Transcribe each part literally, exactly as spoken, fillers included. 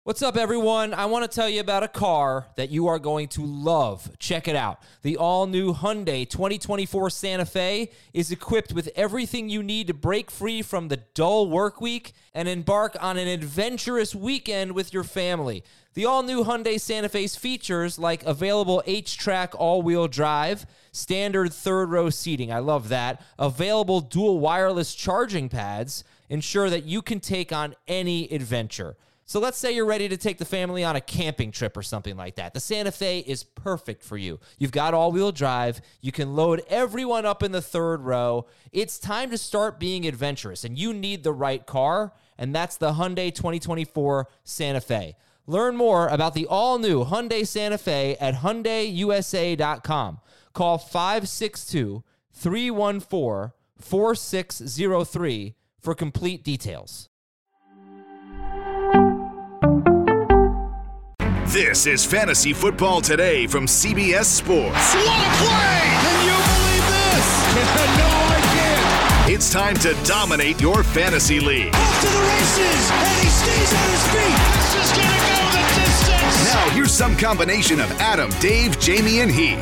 What's up, everyone? I want to tell you about a car that you are going to love. Check it out. The all-new Hyundai twenty twenty-four Santa Fe is equipped with everything you need to break free from the dull work week and embark on an adventurous weekend with your family. The all-new Hyundai Santa Fe's features like available H-Track all-wheel drive, standard third-row seating, I love that, available dual wireless charging pads, ensure that you can take on any adventure. So let's say you're ready to take the family on a camping trip or something like that. The Santa Fe is perfect for you. You've got all-wheel drive. You can load everyone up in the third row. It's time to start being adventurous, and you need the right car, and that's the Hyundai twenty twenty-four Santa Fe. Learn more about the all-new Hyundai Santa Fe at Hyundai U S A dot com. Call five six two, three one four, four six zero three for complete details. This is Fantasy Football Today from C B S Sports. What a play! Can you believe this? No, I can't. It's time to dominate your fantasy league. Off to the races, and he stays on his feet. This is going to go the distance. Now, here's some combination of Adam, Dave, Jamie, and Heath.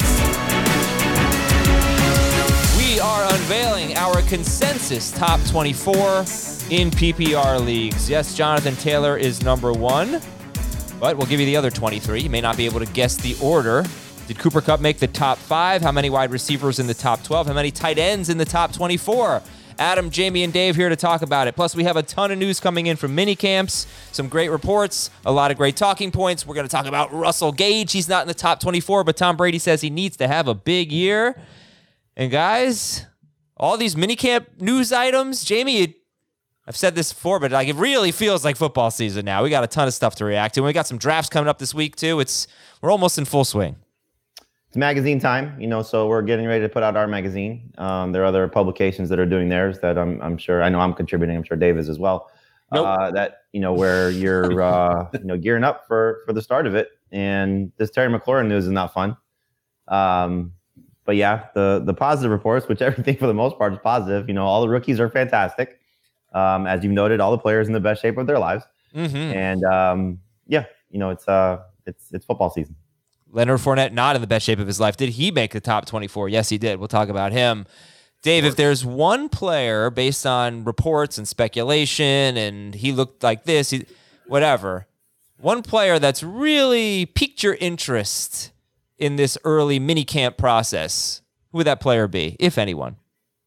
We are unveiling our consensus top twenty-four in P P R leagues. Yes, Jonathan Taylor is number one. But we'll give you the other twenty-three. You may not be able to guess the order. Did Cooper Kupp make the top five? How many wide receivers in the top twelve? How many tight ends in the top twenty-four? Adam, Jamie, and Dave here to talk about it. Plus, we have a ton of news coming in from mini camps, some great reports, a lot of great talking points. We're going to talk about Russell Gage. He's not in the top twenty-four, but Tom Brady says he needs to have a big year. And guys, all these mini camp news items, Jamie, you I've said this before, but like it really feels like football season now. We got a ton of stuff to react to. And we got some drafts coming up this week too. It's we're almost in full swing. It's magazine time, you know, so we're getting ready to put out our magazine. Um, there are other publications that are doing theirs that I'm I'm sure I know I'm contributing. I'm sure Dave is as well. Nope. Uh, that you know where you're uh, you know gearing up for for the start of it. And this Terry McLaurin news is not fun. Um, but yeah, the the positive reports, which everything for the most part is positive. You know, all the rookies are fantastic. Um, as you've noted, all the players in the best shape of their lives. Mm-hmm. And, um, yeah, you know, it's uh, it's it's football season. Leonard Fournette not in the best shape of his life. Did he make the top twenty-four? Yes, he did. We'll talk about him. Dave, if there's one player based on reports and speculation and he looked like this, he, whatever, one player that's really piqued your interest in this early minicamp process, who would that player be, if anyone?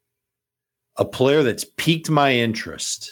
A player that's piqued my interest.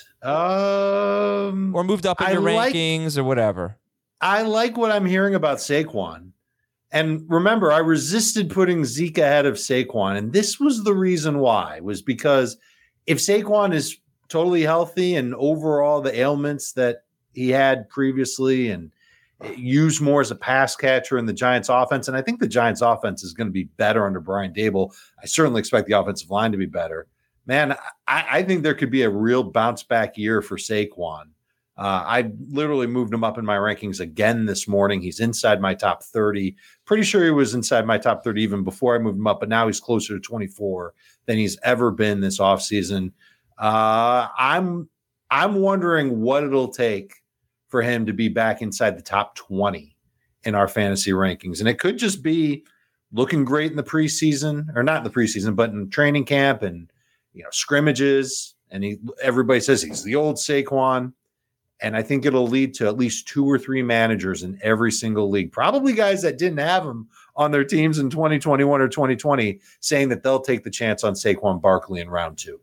Um, or moved up in I your like, rankings or whatever. I like what I'm hearing about Saquon. And remember, I resisted putting Zeke ahead of Saquon. And this was the reason why, was because if Saquon is totally healthy and overall the ailments that he had previously and used more as a pass catcher in the Giants offense, and I think the Giants offense is going to be better under Brian Daboll. I certainly expect the offensive line to be better. Man, I, I think there could be a real bounce back year for Saquon. Uh, I literally moved him up in my rankings again this morning. He's inside my top thirty. Pretty sure he was inside my top thirty even before I moved him up, but now he's closer to twenty-four than he's ever been this offseason. Uh, I'm I'm wondering what it'll take for him to be back inside the top twenty in our fantasy rankings. And it could just be looking great in the preseason, or not in the preseason, but in training camp and you know, scrimmages, and he, everybody says he's the old Saquon. And I think it'll lead to at least two or three managers in every single league, probably guys that didn't have him on their teams in twenty twenty-one or twenty twenty, saying that they'll take the chance on Saquon Barkley in round two.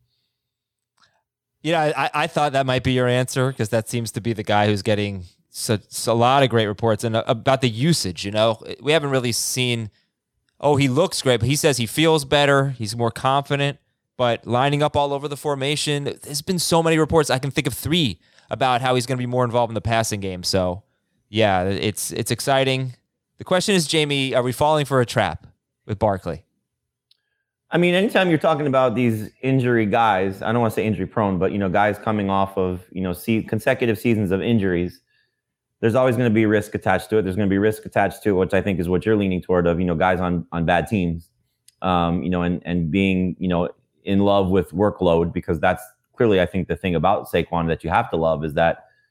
Yeah, I, I thought that might be your answer because that seems to be the guy who's getting so, so a lot of great reports and about the usage. You know, we haven't really seen, oh, he looks great, but he says he feels better. He's more confident. But lining up all over the formation, there's been so many reports. I can think of three about how he's going to be more involved in the passing game. So, yeah, it's it's exciting. The question is, Jamie, are we falling for a trap with Barkley? I mean, anytime you're talking about these injury guys, I don't want to say injury prone, but, you know, guys coming off of, you know, see, consecutive seasons of injuries, there's always going to be risk attached to it. There's going to be risk attached to it, which I think is what you're leaning toward of, you know, guys on on bad teams, um, you know, and and being, you know, in love with workload, because that's clearly, I think, the thing about Saquon that you have to love is that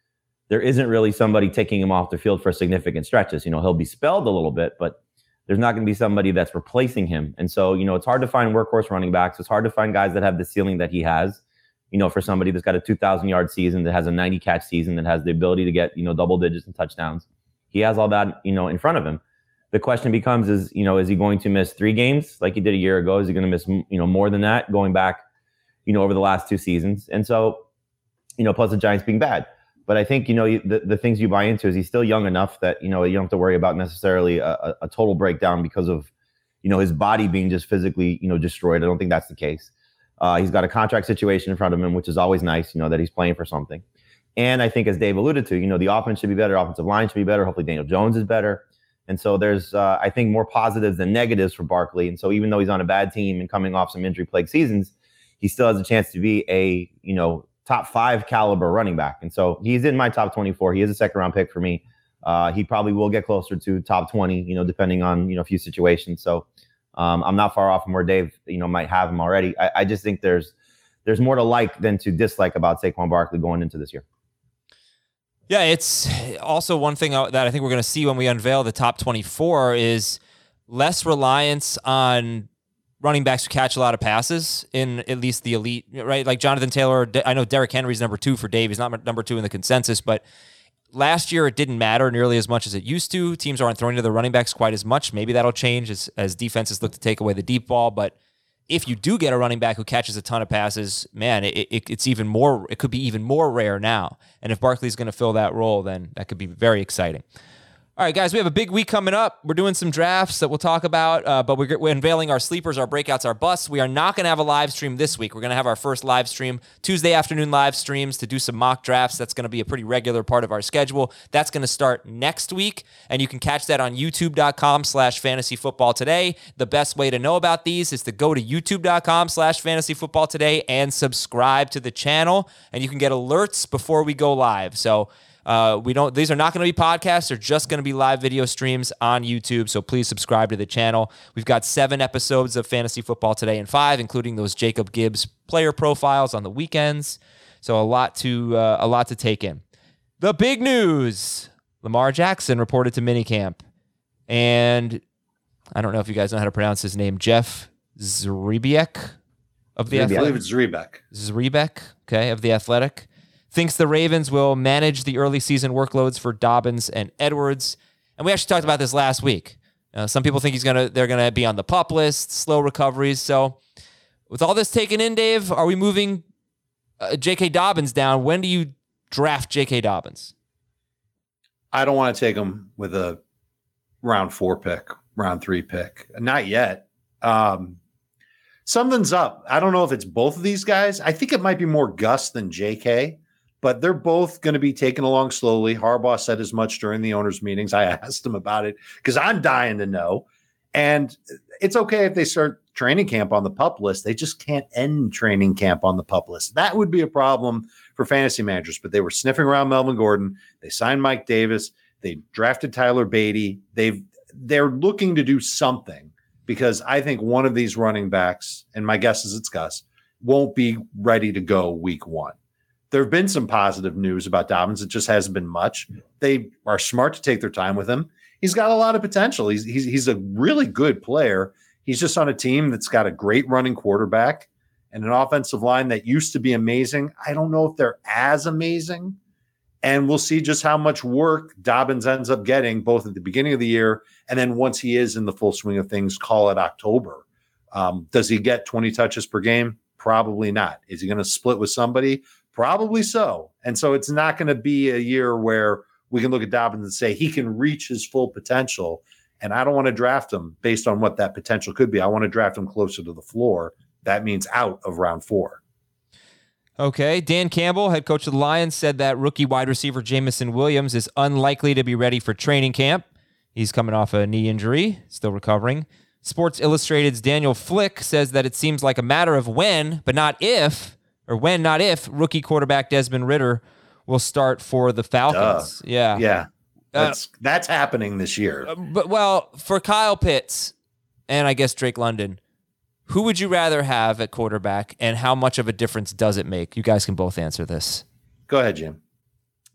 there isn't really somebody taking him off the field for significant stretches. You know, he'll be spelled a little bit, but there's not going to be somebody that's replacing him. And so, you know, it's hard to find workhorse running backs. It's hard to find guys that have the ceiling that he has. You know, for somebody that's got a two thousand yard season, that has a ninety catch season, that has the ability to get, you know, double digits and touchdowns. He has all that, you know, in front of him. The question becomes is, you know, is he going to miss three games like he did a year ago? Is he going to miss, you know, more than that going back, you know, over the last two seasons? And so, you know, plus the Giants being bad. But I think, you know, the, the things you buy into is he's still young enough that, you know, you don't have to worry about necessarily a, a total breakdown because of, you know, his body being just physically, you know, destroyed. I don't think that's the case. Uh, he's got a contract situation in front of him, which is always nice, you know, that he's playing for something. And I think, as Dave alluded to, you know, the offense should be better, offensive line should be better. Hopefully Daniel Jones is better. And so there's, uh, I think, more positives than negatives for Barkley. And so even though he's on a bad team and coming off some injury-plagued seasons, he still has a chance to be a, you know, top five caliber running back. And so he's in my top twenty-four. He is a second-round pick for me. Uh, he probably will get closer to top twenty, you know, depending on, you know, a few situations. So um, I'm not far off from where Dave, you know, might have him already. I, I just think there's there's more to like than to dislike about Saquon Barkley going into this year. Yeah, it's also one thing that I think we're going to see when we unveil the top twenty-four is less reliance on running backs who catch a lot of passes in at least the elite, right? Like Jonathan Taylor, I know Derrick Henry's number two for Dave. He's not number two in the consensus, but last year it didn't matter nearly as much as it used to. Teams aren't throwing to the running backs quite as much. Maybe that'll change as, as defenses look to take away the deep ball, but if you do get a running back who catches a ton of passes, man, it, it, it's even more, it could be even more rare now. And if Barkley's going to fill that role, then that could be very exciting. All right, guys, we have a big week coming up. We're doing some drafts that we'll talk about, uh, but we're, we're unveiling our sleepers, our breakouts, our busts. We are not going to have a live stream this week. We're going to have our first live stream, Tuesday afternoon live streams to do some mock drafts. That's going to be a pretty regular part of our schedule. That's going to start next week, and you can catch that on youtube.com slash fantasy football today. The best way to know about these is to go to youtube.com slash fantasy football today and subscribe to the channel, and you can get alerts before we go live. So Uh, we don't. These are not going to be podcasts. They're just going to be live video streams on YouTube. So please subscribe to the channel. We've got seven episodes of Fantasy Football Today and five, including those Jacob Gibbs player profiles on the weekends. So a lot to uh, a lot to take in. The big news: Lamar Jackson reported to minicamp, and I don't know if you guys know how to pronounce his name. Jeff Zrebiec of the I Athletic. believe it's Zrebiec. Zrebiec, okay, of the Athletic. Thinks the Ravens will manage the early season workloads for Dobbins and Edwards. And we actually talked about this last week. Uh, some people think he's gonna they're gonna be on the PUP list, slow recoveries. So with all this taken in, Dave, are we moving uh, J K. Dobbins down? When do you draft J K. Dobbins? I don't want to take him with a round four pick, round three pick. Not yet. Um, something's up. I don't know if it's both of these guys. I think it might be more Gus than J K. But they're both going to be taken along slowly. Harbaugh said as much during the owners' meetings. I asked him about it because I'm dying to know. And it's okay if they start training camp on the PUP list. They just can't end training camp on the PUP list. That would be a problem for fantasy managers. But they were sniffing around Melvin Gordon. They signed Mike Davis. They drafted Tyler Beatty. They've they're looking to do something because I think one of these running backs, and my guess is it's Gus, won't be ready to go week one. There have been some positive news about Dobbins. It just hasn't been much. They are smart to take their time with him. He's got a lot of potential. He's he's he's a really good player. He's just on a team that's got a great running quarterback and an offensive line that used to be amazing. I don't know if they're as amazing. And we'll see just how much work Dobbins ends up getting both at the beginning of the year and then once he is in the full swing of things, call it October. Um, does he get twenty touches per game? Probably not. Is he going to split with somebody? Probably so. And so it's not going to be a year where we can look at Dobbins and say he can reach his full potential. And I don't want to draft him based on what that potential could be. I want to draft him closer to the floor. That means out of round four. Okay. Dan Campbell, head coach of the Lions, said that rookie wide receiver Jameson Williams is unlikely to be ready for training camp. He's coming off a knee injury, still recovering. Sports Illustrated's Daniel Flick says that it seems like a matter of when, but not if, or when, not if, rookie quarterback Desmond Ridder will start for the Falcons. Duh. Yeah. Yeah. That's uh, that's happening this year. But, well, for Kyle Pitts and I guess Drake London, who would you rather have at quarterback and how much of a difference does it make? You guys can both answer this. Go ahead, Jim.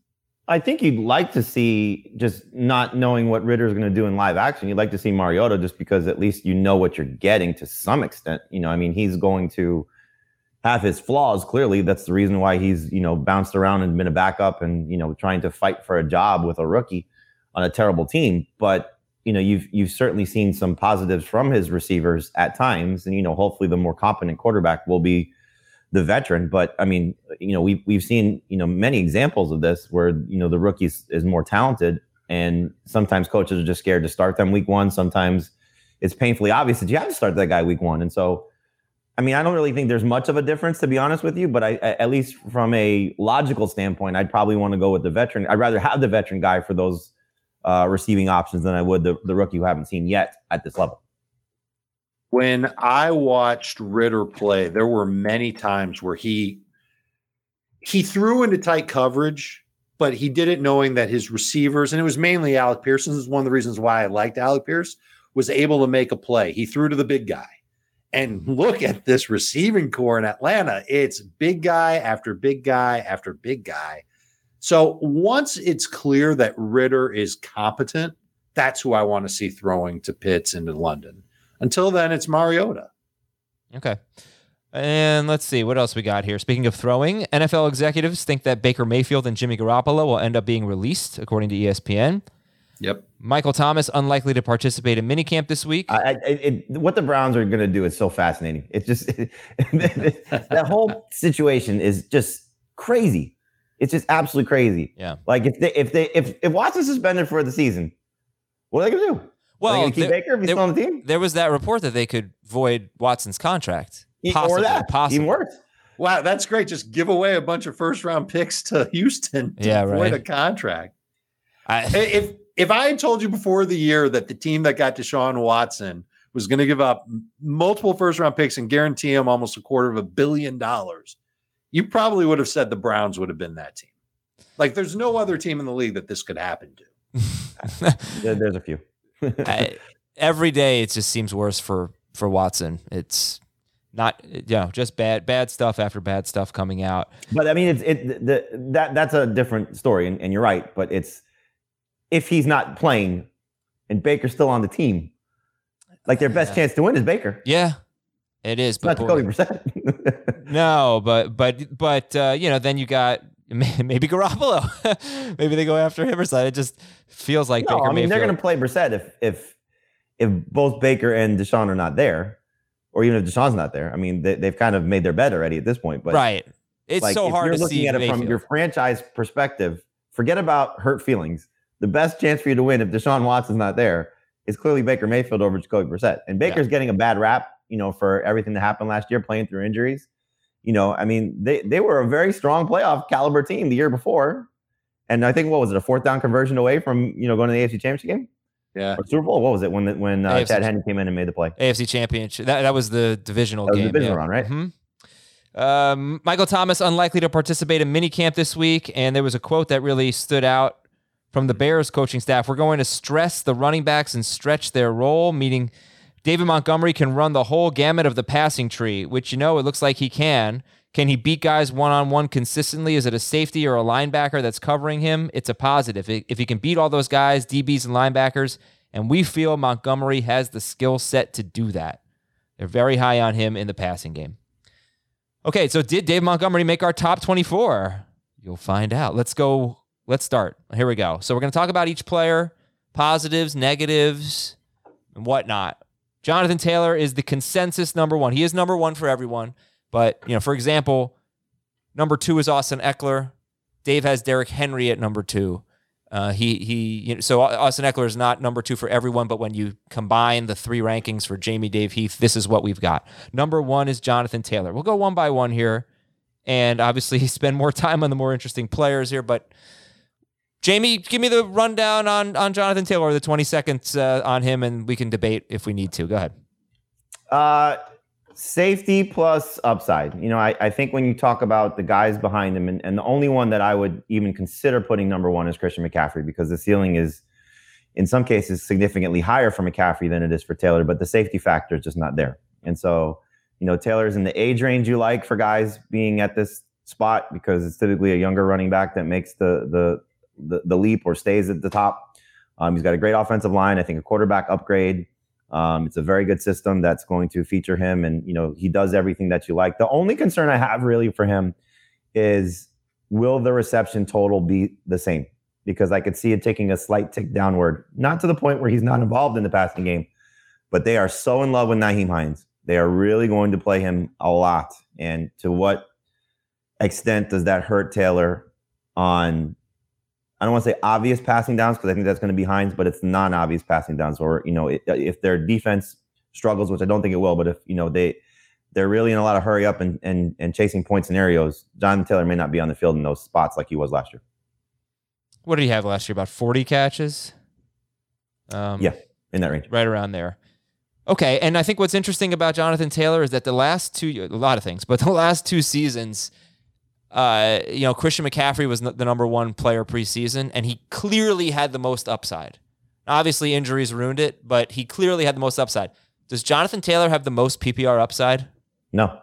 I think you'd like to see, just not knowing what Ritter's going to do in live action, you'd like to see Mariota just because at least you know what you're getting to some extent. You know, I mean, he's going to have his flaws, clearly. That's the reason why he's, you know, bounced around and been a backup and, you know, trying to fight for a job with a rookie on a terrible team. But, you know, you've you've certainly seen some positives from his receivers at times. And, you know, hopefully the more competent quarterback will be the veteran. But I mean, you know, we've we've seen, you know, many examples of this where, you know, the rookie is more talented, and sometimes coaches are just scared to start them week one. Sometimes it's painfully obvious that you have to start that guy week one. And so, I mean, I don't really think there's much of a difference, to be honest with you, but I, at least from a logical standpoint, I'd probably want to go with the veteran. I'd rather have the veteran guy for those uh, receiving options than I would the, the rookie who I haven't seen yet at this level. When I watched Ridder play, there were many times where he he threw into tight coverage, but he did it knowing that his receivers, and it was mainly Alec Pierce. This is one of the reasons why I liked Alec Pierce, was able to make a play. He threw to the big guy. And look at this receiving core in Atlanta. It's big guy after big guy after big guy. So once it's clear that Ridder is competent, that's who I want to see throwing to Pitts into London. Until then, it's Mariota. Okay. And let's see, what else we got here? Speaking of throwing, N F L executives think that Baker Mayfield and Jimmy Garoppolo will end up being released, according to E S P N. Yep. Michael Thomas unlikely to participate in minicamp this week. I, it, it, what the Browns are going to do is so fascinating. It's just that whole situation is just crazy. It's just absolutely crazy. Yeah. Like if they if they if if Watson's suspended for the season, what are they going to do? Well, are they going to keep there, Baker if he's there, still on the team? There was that report that they could void Watson's contract. Possibly, or that, possibly. even worse. Wow, that's great. Just give away a bunch of first round picks to Houston to yeah, avoid right. a contract. I, if if I had told you before the year that the team that got Deshaun Watson was going to give up multiple first round picks and guarantee him almost a quarter of a billion dollars, you probably would have said the Browns would have been that team. Like, there's no other team in the league that this could happen to. there, there's a few. I, every day it just seems worse for for Watson. It's not, you know, just bad bad stuff after bad stuff coming out. But I mean, it's it the, that that's a different story, and, and you're right. But it's if he's not playing and Baker's still on the team, like their best Yeah. chance to win is Baker. Yeah, it is. It's But not boy, Jacoby Brissett. no, but but but uh, you know, then you got maybe Garoppolo. Maybe they go after him or something. It just feels like No, Baker I mean Mayfield. they're going to play Brissett if if if both Baker and Deshaun are not there, or even if Deshaun's not there. I mean, they, they've kind of made their bed already at this point. But right. It's like, so if hard you're to looking see at it Mayfield. from your franchise perspective. Forget about hurt feelings. The best chance for you to win if Deshaun Watson's not there is clearly Baker Mayfield over Jacoby Brissett. And Baker's Yeah. getting a bad rap, you know, for everything that happened last year, playing through injuries. You know, I mean, they they were a very strong playoff caliber team the year before. And I think, what was it, a fourth down conversion away from, you know, going to the A F C Championship game? Yeah. Or Super Bowl? What was it when when uh, A F C Chad Henne came in and made the play? A F C Championship. That that was the divisional That was the game. divisional yeah. round, right? Mhm. Um, Michael Thomas unlikely to participate in minicamp this week, and there was a quote that really stood out from the Bears coaching staff. We're going to stress the running backs and stretch their role, meaning David Montgomery can run the whole gamut of the passing tree, which, you know, it looks like he can. Can he beat guys one-on-one consistently? Is it a safety or a linebacker that's covering him? It's a positive. If he can beat all those guys, D Bs and linebackers, and we feel Montgomery has the skill set to do that. They're very high on him in the passing game. Okay, so did Dave Montgomery make our top twenty-four? You'll find out. Let's go. Let's start. Here we go. So we're going to talk about each player, positives, negatives, and whatnot. Jonathan Taylor is the consensus number one. He is number one for everyone. But, you know, for example, number two is Austin Eckler. Dave has Derrick Henry at number two. Uh, he he. You know, so Austin Eckler is not number two for everyone, but when you combine the three rankings for Jamie, Dave, Heath, this is what we've got. Number one is Jonathan Taylor. We'll go one by one here, and obviously spend more time on the more interesting players here. But Jamie, give me the rundown on on Jonathan Taylor, the twenty seconds uh, on him, and we can debate if we need to. Go ahead. Uh, safety plus upside. You know, I, I think when you talk about the guys behind him, and, and the only one that I would even consider putting number one is Christian McCaffrey, because the ceiling is, in some cases, significantly higher for McCaffrey than it is for Taylor, but the safety factor is just not there. And so, you know, Taylor's in the age range you like for guys being at this spot, because it's typically a younger running back that makes the the the, the leap or stays at the top. Um, he's got a great offensive line. I think a quarterback upgrade. Um, it's a very good system that's going to feature him. And, you know, he does everything that you like. The only concern I have really for him is, will the reception total be the same? Because I could see it taking a slight tick downward, not to the point where he's not involved in the passing game, but they are so in love with Nyheim Hines. They are really going to play him a lot. And to what extent does that hurt Taylor on, I don't want to say obvious passing downs, because I think that's going to be Hines, but it's non-obvious passing downs. Or, you know, it, if their defense struggles, which I don't think it will, but if, you know, they, they're really in a lot of hurry up and, and, and chasing point scenarios, Jonathan Taylor may not be on the field in those spots like he was last year. What did he have last year? About forty catches? Um, yeah, in that range. Right around there. Okay, and I think what's interesting about Jonathan Taylor is that the last two, a lot of things, but the last two seasons, uh, you know, Christian McCaffrey was the number one player preseason, and he clearly had the most upside. Obviously, injuries ruined it, but he clearly had the most upside. Does Jonathan Taylor have the most P P R upside? No.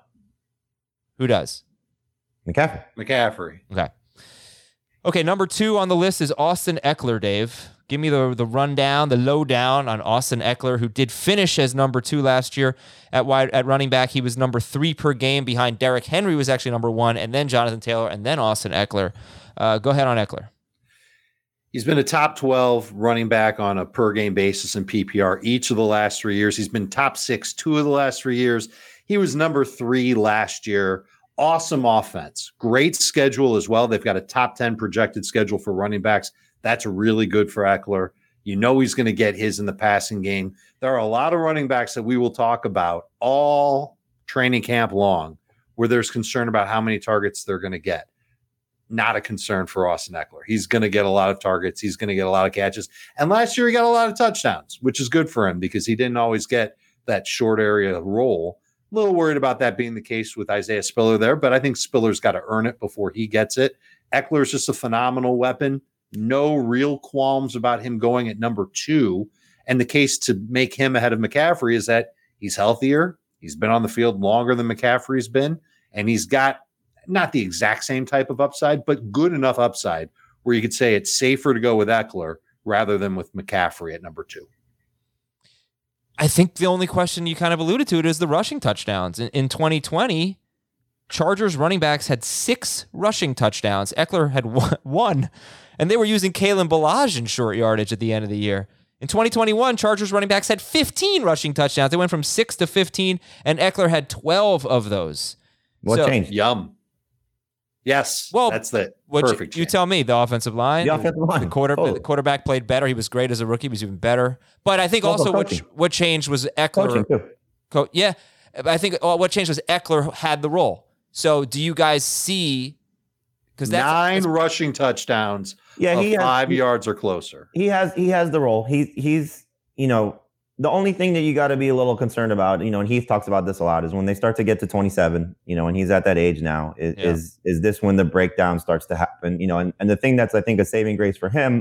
Who does? McCaffrey. McCaffrey. Okay. Okay, number two on the list is Austin Eckler, Dave. Give me the, the rundown, the lowdown on Austin Eckler, who did finish as number two last year at wide at running back. He was number three per game behind Derrick Henry, was actually number one, and then Jonathan Taylor, and then Austin Eckler. Uh, go ahead on Eckler. He's been a top twelve running back on a per game basis in P P R each of the last three years. He's been top six two of the last three years. He was number three last year. Awesome offense. Great schedule as well. They've got a top ten projected schedule for running backs. That's really good for Eckler. You know he's going to get his in the passing game. There are a lot of running backs that we will talk about all training camp long where there's concern about how many targets they're going to get. Not a concern for Austin Eckler. He's going to get a lot of targets. He's going to get a lot of catches. And last year he got a lot of touchdowns, which is good for him because he didn't always get that short area role. A little worried about that being the case with Isaiah Spiller there, but I think Spiller's got to earn it before he gets it. Eckler's just a phenomenal weapon. No real qualms about him going at number two. And the case to make him ahead of McCaffrey is that he's healthier. He's been on the field longer than McCaffrey's been. And he's got not the exact same type of upside, but good enough upside where you could say it's safer to go with Eckler rather than with McCaffrey at number two. I think the only question you kind of alluded to it is the rushing touchdowns. In, in twenty twenty, Chargers running backs had six rushing touchdowns. Eckler had one, and they were using Kalen Ballage in short yardage at the end of the year. In twenty twenty-one, Chargers running backs had fifteen rushing touchdowns. They went from six to fifteen, and Eckler had twelve of those. What so, changed? Yum. Yes, well, that's the what perfect you, you change. tell me. The offensive line, The offensive line. the, quarter, Totally. the quarterback played better. He was great as a rookie. He was even better. But I think Also also what coaching. what changed was Eckler. Coaching too. Co- yeah, I think uh, what changed was Eckler had the role. So do you guys see? Because that's Nine that's- rushing touchdowns Yeah, of he has, five he, yards or closer. he has he has the role. He's he's you know, the only thing that you got to be a little concerned about, you know, and Heath talks about this a lot, is when they start to get to twenty-seven, you know, and he's at that age now, is Yeah. is, is this when the breakdown starts to happen, you know, and, and the thing that's, I think, a saving grace for him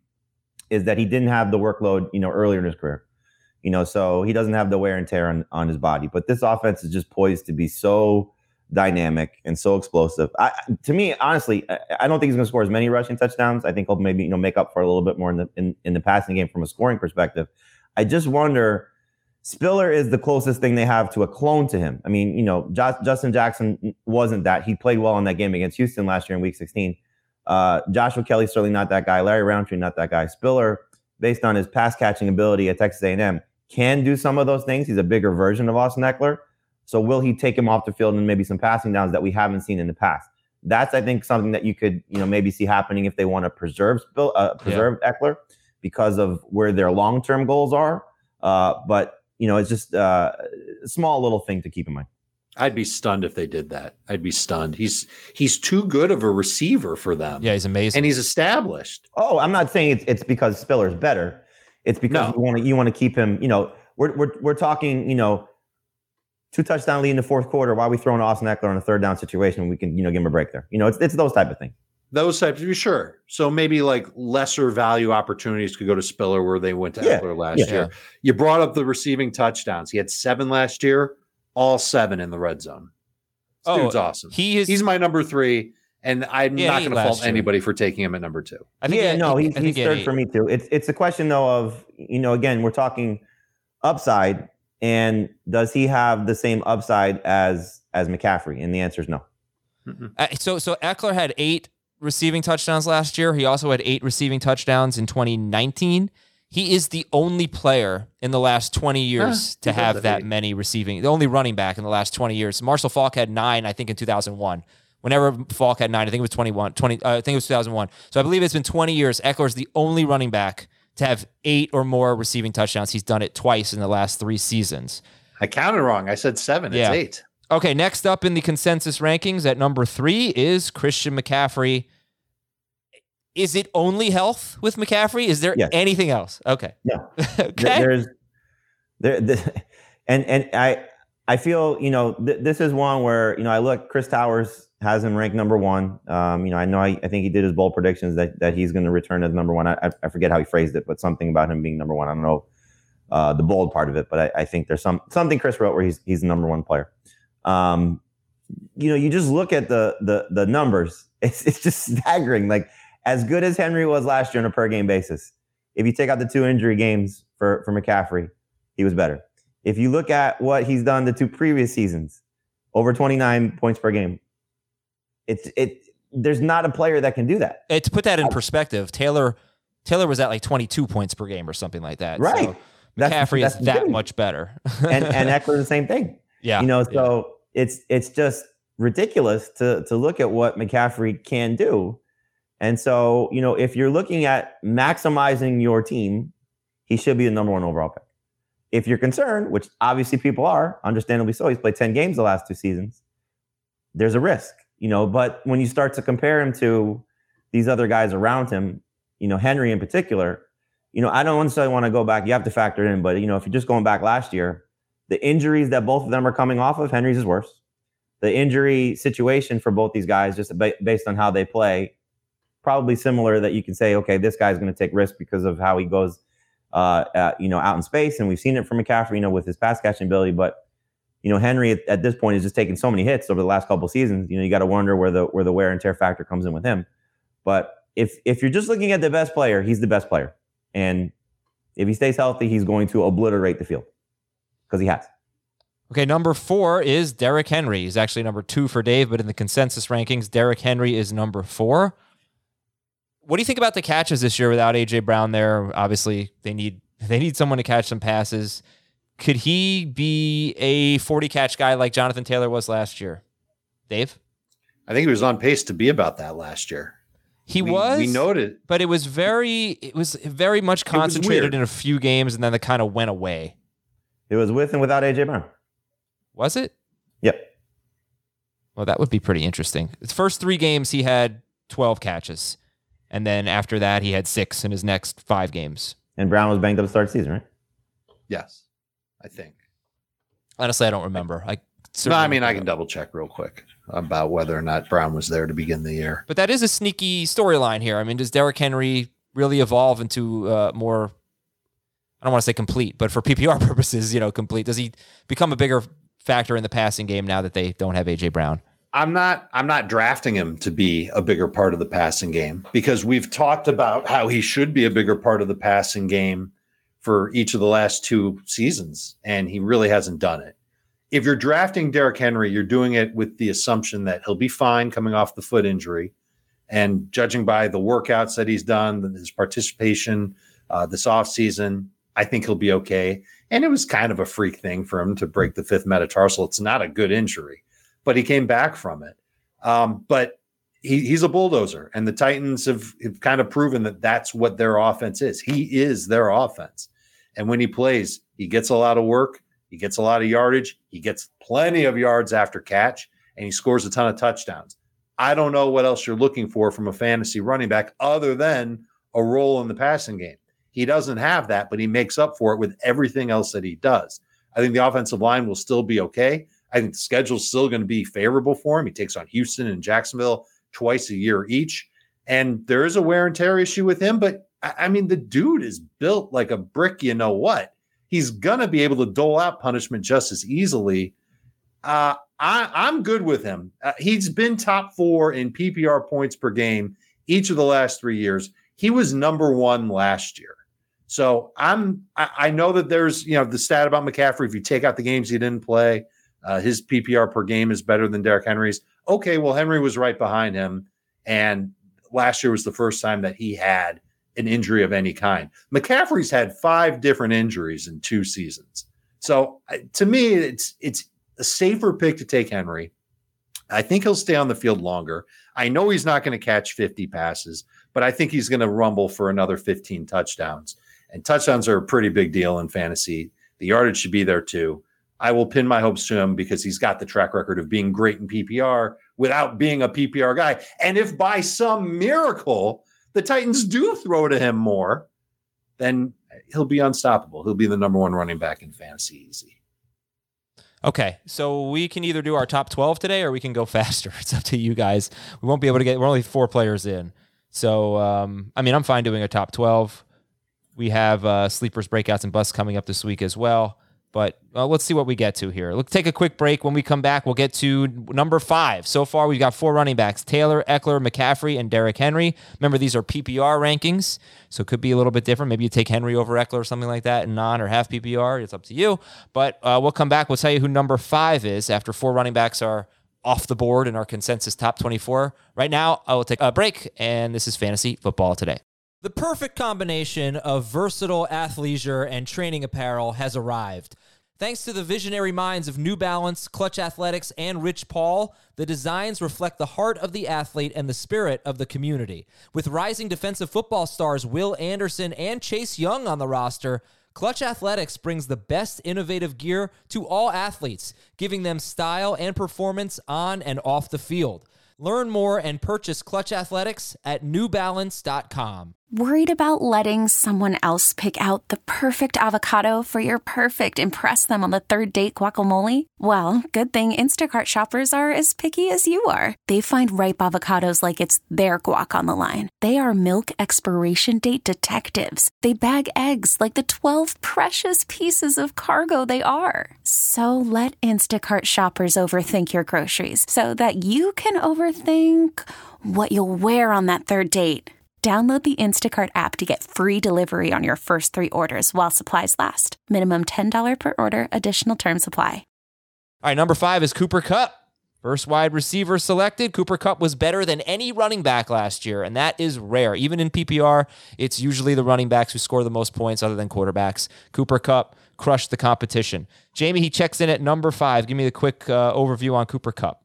is that he didn't have the workload, you know, earlier in his career, you know, so he doesn't have the wear and tear on, on his body. But this offense is just poised to be so dynamic and so explosive. I, to me, honestly, I, I don't think he's going to score as many rushing touchdowns. I think he'll maybe, you know, make up for a little bit more in the in, in the passing game from a scoring perspective. I just wonder, Spiller is the closest thing they have to a clone to him. I mean, you know, Josh, Justin Jackson wasn't that. He played well in that game against Houston last year in week sixteen. Uh, Joshua Kelly's certainly not that guy. Larry Roundtree, not that guy. Spiller, based on his pass catching ability at Texas A and M, can do some of those things. He's a bigger version of Austin Eckler. So will he take him off the field and maybe some passing downs that we haven't seen in the past? That's, I think, something that you could, you know, maybe see happening if they want to preserve Spill, uh, preserve yeah. Eckler, because of where their long-term goals are. Uh, but, you know, it's just uh, a small little thing to keep in mind. I'd be stunned if they did that. I'd be stunned. He's he's too good of a receiver for them. Yeah, he's amazing. And he's established. Oh, I'm not saying it's, it's because Spiller's better. It's because No. you want to you want to keep him, you know, we're, we're, we're talking, you know, two touchdown lead in the fourth quarter. Why are we throwing Austin Eckler in a third down situation? We can, you know, give him a break there. You know, it's it's those type of things. Those types of, sure. So maybe like lesser value opportunities could go to Spiller where they went to Yeah, Eckler last yeah. year. You brought up the receiving touchdowns. He had seven last year, all seven in the red zone. This Oh, dude's awesome. He is He's my number three. And I'm Yeah, not eight going to last fault year. anybody for taking him at number two. I think yeah, he- no, he- he's, I think he's he had third eight. for me too. It's it's a question though of, you know, again, we're talking upside, and does he have the same upside as as McCaffrey? And the answer is no. Uh, so so Eckler had eight receiving touchdowns last year. He also had eight receiving touchdowns in twenty nineteen. He is the only player in the last twenty years Huh, to he does have have that eight. many receiving. The only running back in the last twenty years. Marshall Faulk had nine, I think, in two thousand one. Whenever Faulk had nine, I think it was twenty-one, twenty, uh, I think it was two thousand one. So I believe it's been twenty years. Eckler is the only running back to have eight or more receiving touchdowns. He's done it twice in the last three seasons. I counted wrong. I said seven. It's Yeah. eight. Okay, next up in the consensus rankings at number three is Christian McCaffrey. Is it only health with McCaffrey? Is there Yes. anything else? Okay. No. Okay. There- There's there, the, and and I I feel, you know, th- this is one where, you know, I look, Chris Towers has him ranked number one. Um, you know, I know I, I think he did his bold predictions that that he's going to return as number one. I, I forget how he phrased it, but something about him being number one. I don't know uh, the bold part of it, but I, I think there's some something Chris wrote where he's he's the number one player. Um, you know, you just look at the the the numbers. It's it's just staggering. Like, as good as Henry was last year on a per game basis, if you take out the two injury games for for McCaffrey, he was better. If you look at what he's done the two previous seasons, over twenty-nine points per game, it's it. There's not a player that can do that. Uh, to put that in perspective, Taylor Taylor was at like twenty-two points per game or something like that. Right. So That's- McCaffrey that's is that good. much better. And and Eckler the same thing. yeah. You know, yeah. so it's it's just ridiculous to to look at what McCaffrey can do. And so, you know, if you're looking at maximizing your team, he should be the number one overall pick. If you're concerned, which obviously people are, understandably so, he's played ten games the last two seasons, there's a risk, you know, but when you start to compare him to these other guys around him, you know, Henry in particular, you know, I don't necessarily want to go back. You have to factor it in, but, you know, if you're just going back last year, the injuries that both of them are coming off of, Henry's is worse. The injury situation for both these guys, just ba- based on how they play, probably similar, that you can say, okay, this guy's going to take risk because of how he goes, uh, at, you know, out in space. And we've seen it from McCaffrey, you know, with his pass catching ability. But, you know, Henry at, at this point is just taking so many hits over the last couple of seasons. You know, you got to wonder where the where the wear and tear factor comes in with him. But if if you're just looking at the best player, he's the best player. And if he stays healthy, he's going to obliterate the field because he has. Okay, number four is Derrick Henry. He's actually number two for Dave, but in the consensus rankings, Derrick Henry is number four. What do you think about the catches this year without A J Brown there? Obviously, they need they need someone to catch some passes. Could he be a forty catch guy like Jonathan Taylor was last year? Dave? I think he was on pace to be about that last year. He we, was. We noted. But it was very it was very much concentrated weird. in a few games, and then it kind of went away. It was with and without A J Brown. Was it? Yep. Well, that would be pretty interesting. His first three games, he had twelve catches. And then after that, he had six in his next five games. And Brown was banged up to start the season, right? Yes, I think. Honestly, I don't remember. I No, certainly I mean, don't I can remember. double check real quick about whether or not Brown was there to begin the year. But that is a sneaky storyline here. I mean, does Derrick Henry really evolve into uh, more, I don't want to say complete, but for P P R purposes, you know, complete? Does he become a bigger factor in the passing game now that they don't have A J Brown? I'm not I'm not drafting him to be a bigger part of the passing game because we've talked about how he should be a bigger part of the passing game for each of the last two seasons, and he really hasn't done it. If you're drafting Derrick Henry, you're doing it with the assumption that he'll be fine coming off the foot injury. And judging by the workouts that he's done, his participation uh, this offseason, I think he'll be okay. And it was kind of a freak thing for him to break the fifth metatarsal. It's not a good injury, but he came back from it. Um, but he, he's a bulldozer, and the Titans have, have kind of proven that that's what their offense is. He is their offense. And when he plays, he gets a lot of work. He gets a lot of yardage. He gets plenty of yards after catch, and he scores a ton of touchdowns. I don't know what else you're looking for from a fantasy running back other than a role in the passing game. He doesn't have that, but he makes up for it with everything else that he does. I think the offensive line will still be okay. I think the schedule is still going to be favorable for him. He takes on Houston and Jacksonville twice a year each. And there is a wear and tear issue with him, but I, I mean, the dude is built like a brick, you know what? He's going to be able to dole out punishment just as easily. Uh, I, I'm good with him. Uh, he's been top four in P P R points per game each of the last three years. He was number one last year. So I'm, I, I know that there's, you know, the stat about McCaffrey, if you take out the games he didn't play, uh, his P P R per game is better than Derrick Henry's. Okay, well, Henry was right behind him. And last year was the first time that he had an injury of any kind. McCaffrey's had five different injuries in two seasons. So to me, it's, it's a safer pick to take Henry. I think he'll stay on the field longer. I know he's not going to catch fifty passes, but I think he's going to rumble for another fifteen touchdowns. And touchdowns are a pretty big deal in fantasy. The yardage should be there too. I will pin my hopes to him because he's got the track record of being great in P P R without being a P P R guy. And if by some miracle the Titans do throw to him more, then he'll be unstoppable. He'll be the number one running back in fantasy easy. Okay, so we can either do our top twelve today or we can go faster. It's up to you guys. We won't be able to get, we're only four players in. So, um, I mean, I'm fine doing a top twelve. We have uh, sleepers, breakouts, and busts coming up this week as well. But uh, let's see what we get to here. Let's take a quick break. When we come back, we'll get to number five. So far, we've got four running backs: Taylor, Eckler, McCaffrey, and Derrick Henry. Remember, these are P P R rankings, so it could be a little bit different. Maybe you take Henry over Eckler or something like that in non or half P P R. It's up to you. But uh, we'll come back. We'll tell you who number five is after four running backs are off the board in our consensus top twenty-four. Right now, I will take a break, and this is Fantasy Football Today. The perfect combination of versatile athleisure and training apparel has arrived. Thanks to the visionary minds of New Balance, Clutch Athletics, and Rich Paul, the designs reflect the heart of the athlete and the spirit of the community. With rising defensive football stars Will Anderson and Chase Young on the roster, Clutch Athletics brings the best innovative gear to all athletes, giving them style and performance on and off the field. Learn more and purchase Clutch Athletics at new balance dot com. Worried about letting someone else pick out the perfect avocado for your perfect impress them on the third date guacamole? Well, good thing Instacart shoppers are as picky as you are. They find ripe avocados like it's their guac on the line. They are milk expiration date detectives. They bag eggs like the twelve precious pieces of cargo they are. So let Instacart shoppers overthink your groceries so that you can overthink what you'll wear on that third date. Download the Instacart app to get free delivery on your first three orders while supplies last. Minimum ten dollars per order. Additional terms apply. All right, number five is Cooper Kupp. First wide receiver selected. Cooper Kupp was better than any running back last year, and that is rare. Even in P P R, it's usually the running backs who score the most points other than quarterbacks. Cooper Kupp crushed the competition. Jamie, he checks in at number five. Give me the quick uh, overview on Cooper Kupp.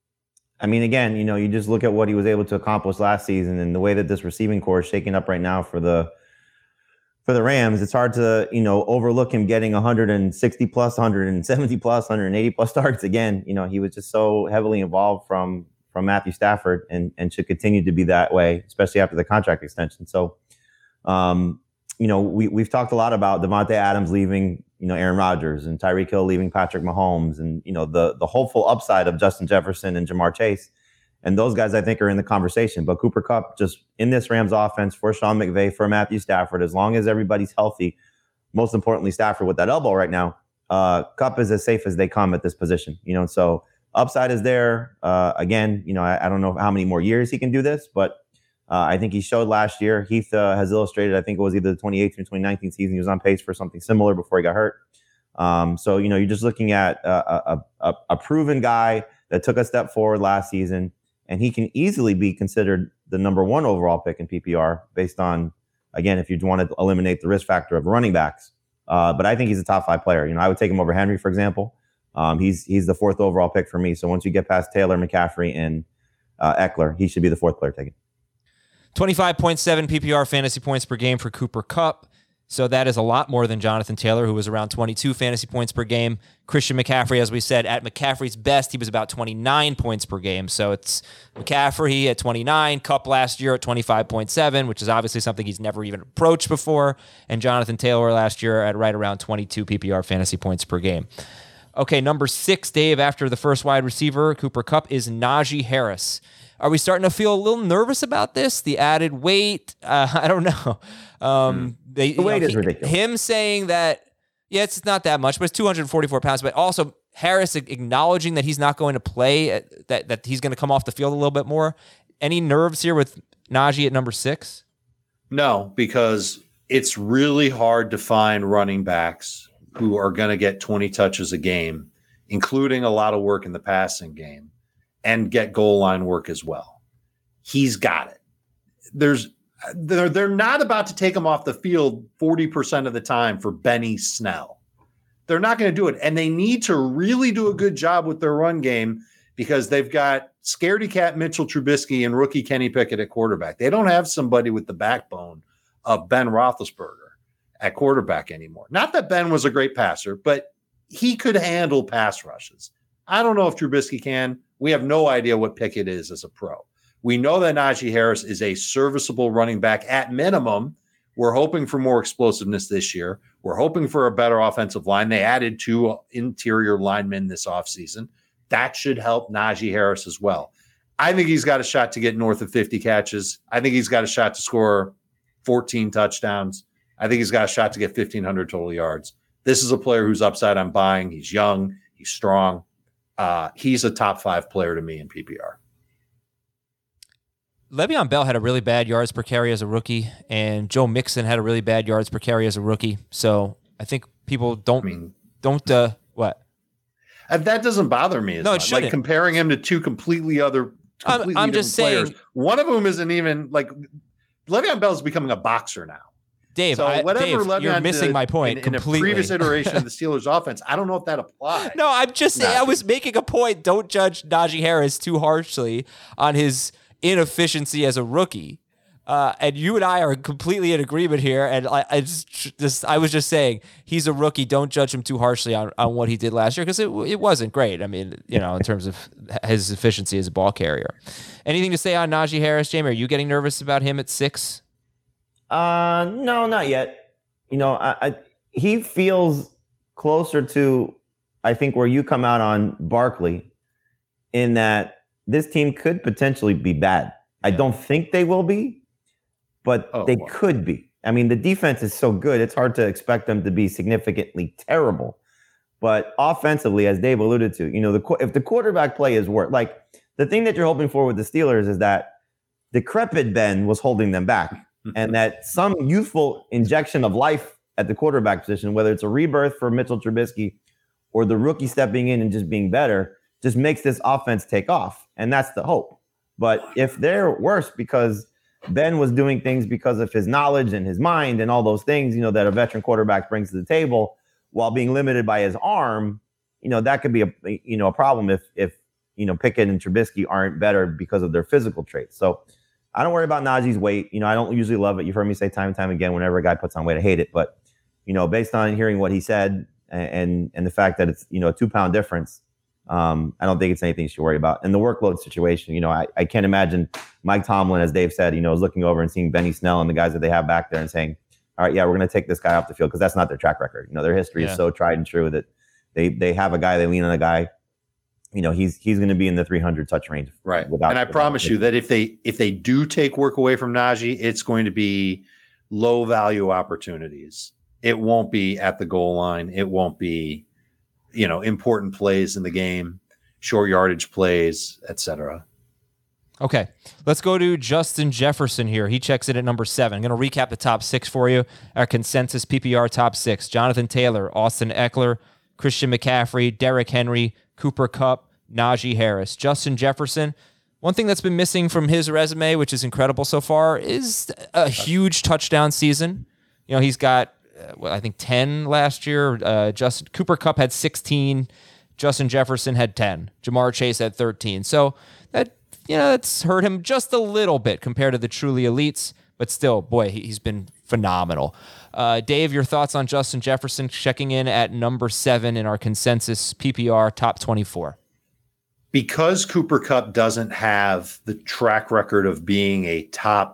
I mean, again, you know, you just look at what he was able to accomplish last season and the way that this receiving core is shaking up right now for the for the Rams. It's hard to, you know, overlook him getting one hundred sixty plus, one hundred seventy plus, one hundred eighty plus starts again. You know, he was just so heavily involved from from Matthew Stafford and and should continue to be that way, especially after the contract extension. So, um, you know, we we've talked a lot about Devontae Adams leaving, you know, Aaron Rodgers, and Tyreek Hill leaving Patrick Mahomes, and, you know, the the hopeful upside of Justin Jefferson and Jamar Chase. And those guys, I think, are in the conversation. But Cooper Kupp, just in this Rams offense, for Sean McVay, for Matthew Stafford, as long as everybody's healthy, most importantly, Stafford with that elbow right now, uh, Kupp is as safe as they come at this position. You know, so upside is there. Uh, again, you know, I, I don't know how many more years he can do this, but Uh, I think he showed last year. Heath uh, has illustrated, I think it was either the twenty eighteen or twenty nineteen season, he was on pace for something similar before he got hurt. Um, so, you know, you're just looking at a, a, a, a proven guy that took a step forward last season, and he can easily be considered the number one overall pick in P P R based on, again, if you want to eliminate the risk factor of running backs. Uh, but I think he's a top five player. You know, I would take him over Henry, for example. Um, he's he's the fourth overall pick for me. So once you get past Taylor, McCaffrey, and uh, Eckler, he should be the fourth player taken. twenty-five point seven P P R fantasy points per game for Cooper Kupp. So that is a lot more than Jonathan Taylor, who was around twenty-two fantasy points per game. Christian McCaffrey, as we said, at McCaffrey's best, he was about twenty-nine points per game. So it's McCaffrey at twenty-nine, Kupp last year at twenty-five point seven, which is obviously something he's never even approached before, and Jonathan Taylor last year at right around twenty-two P P R fantasy points per game. Okay, number six, Dave, after the first wide receiver, Cooper Kupp, is Najee Harris. Are we starting to feel a little nervous about this? The added weight? Uh, I don't know. Um, they, the weight know, is he, ridiculous. Him saying that, yeah, it's not that much, but it's two hundred forty-four pounds. But also, Harris acknowledging that he's not going to play, that, that he's going to come off the field a little bit more. Any nerves here with Najee at number six? No, because it's really hard to find running backs who are going to get twenty touches a game, including a lot of work in the passing game, and get goal line work as well. He's got it. There's they're, they're not about to take him off the field forty percent of the time for Benny Snell. They're not going to do it. And they need to really do a good job with their run game because they've got scaredy cat Mitchell Trubisky and rookie Kenny Pickett at quarterback. They don't have somebody with the backbone of Ben Roethlisberger at quarterback anymore. Not that Ben was a great passer, but he could handle pass rushes. I don't know if Trubisky can. We have no idea what Pickett is as a pro. We know that Najee Harris is a serviceable running back at minimum. We're hoping for more explosiveness this year. We're hoping for a better offensive line. They added two interior linemen this offseason. That should help Najee Harris as well. I think he's got a shot to get north of fifty catches. I think he's got a shot to score fourteen touchdowns. I think he's got a shot to get fifteen hundred total yards. This is a player whose upside I'm buying. He's young. He's strong. Uh, he's a top five player to me in P P R. Le'Veon Bell had a really bad yards per carry as a rookie, and Joe Mixon had a really bad yards per carry as a rookie. So I think people don't, I mean, don't, uh, what? And that doesn't bother me as no, much. It shouldn't. Like comparing him to two completely other, completely I'm, I'm just players. saying. One of them isn't even like Le'Veon Bell is becoming a boxer now. Dave, so I, whatever Dave Le'Veon you're missing did my point in, completely. In a previous iteration of the Steelers offense, I don't know if that applies. No, I'm just saying, Najee. I was making a point. Don't judge Najee Harris too harshly on his inefficiency as a rookie. Uh, and you and I are completely in agreement here. And I, I just, just, I was just saying he's a rookie. Don't judge him too harshly on, on what he did last year because it it wasn't great. I mean, you know, in terms of his efficiency as a ball carrier. Anything to say on Najee Harris, Jamie? Are you getting nervous about him at six? Uh, no, not yet. You know, I, I he feels closer to, I think, where you come out on Barkley in that this team could potentially be bad. I don't think they will be, but oh, they wow. could be. I mean, the defense is so good, it's hard to expect them to be significantly terrible. But offensively, as Dave alluded to, you know, the if the quarterback play is worth, like the thing that you're hoping for with the Steelers is that decrepit Ben was holding them back and that some youthful injection of life at the quarterback position, whether it's a rebirth for Mitchell Trubisky or the rookie stepping in and just being better, just makes this offense take off. And that's the hope. But if they're worse because Ben was doing things because of his knowledge and his mind and all those things, you know, that a veteran quarterback brings to the table while being limited by his arm, you know, that could be a, you know, a problem if, if, you know, Pickett and Trubisky aren't better because of their physical traits. So I don't worry about Najee's weight. You know, I don't usually love it. You've heard me say time and time again, whenever a guy puts on weight, I hate it. But, you know, based on hearing what he said and, and, and the fact that it's, you know, a two pound difference, Um, I don't think it's anything you should worry about. And the workload situation, you know, I, I can't imagine Mike Tomlin, as Dave said, you know, is looking over and seeing Benny Snell and the guys that they have back there and saying, all right, yeah, we're going to take this guy off the field because that's not their track record. You know, their history yeah. is so tried and true that they they have a guy, they lean on a guy. You know, he's he's going to be in the three hundred touch range. Right. Without, and I without promise you that if they if they do take work away from Najee, it's going to be low value opportunities. It won't be at the goal line. It won't be, you know, important plays in the game, short yardage plays, et cetera. Okay, let's go to Justin Jefferson here. He checks in at number seven. I'm going to recap the top six for you. Our consensus P P R top six: Jonathan Taylor, Austin Eckler, Christian McCaffrey, Derrick Henry, Cooper Kupp, Najee Harris. Justin Jefferson, one thing that's been missing from his resume, which is incredible so far, is a huge touchdown season. You know, he's got, uh, well, I think ten last year. Uh, Justin Cooper Kupp had sixteen. Justin Jefferson had ten. Jamar Chase had thirteen. So that, you know, that's hurt him just a little bit compared to the truly elites. But still, boy, he's been phenomenal. Uh, Dave, your thoughts on Justin Jefferson checking in at number seven in our consensus P P R top twenty-four? Because Cooper Kupp doesn't have the track record of being a top,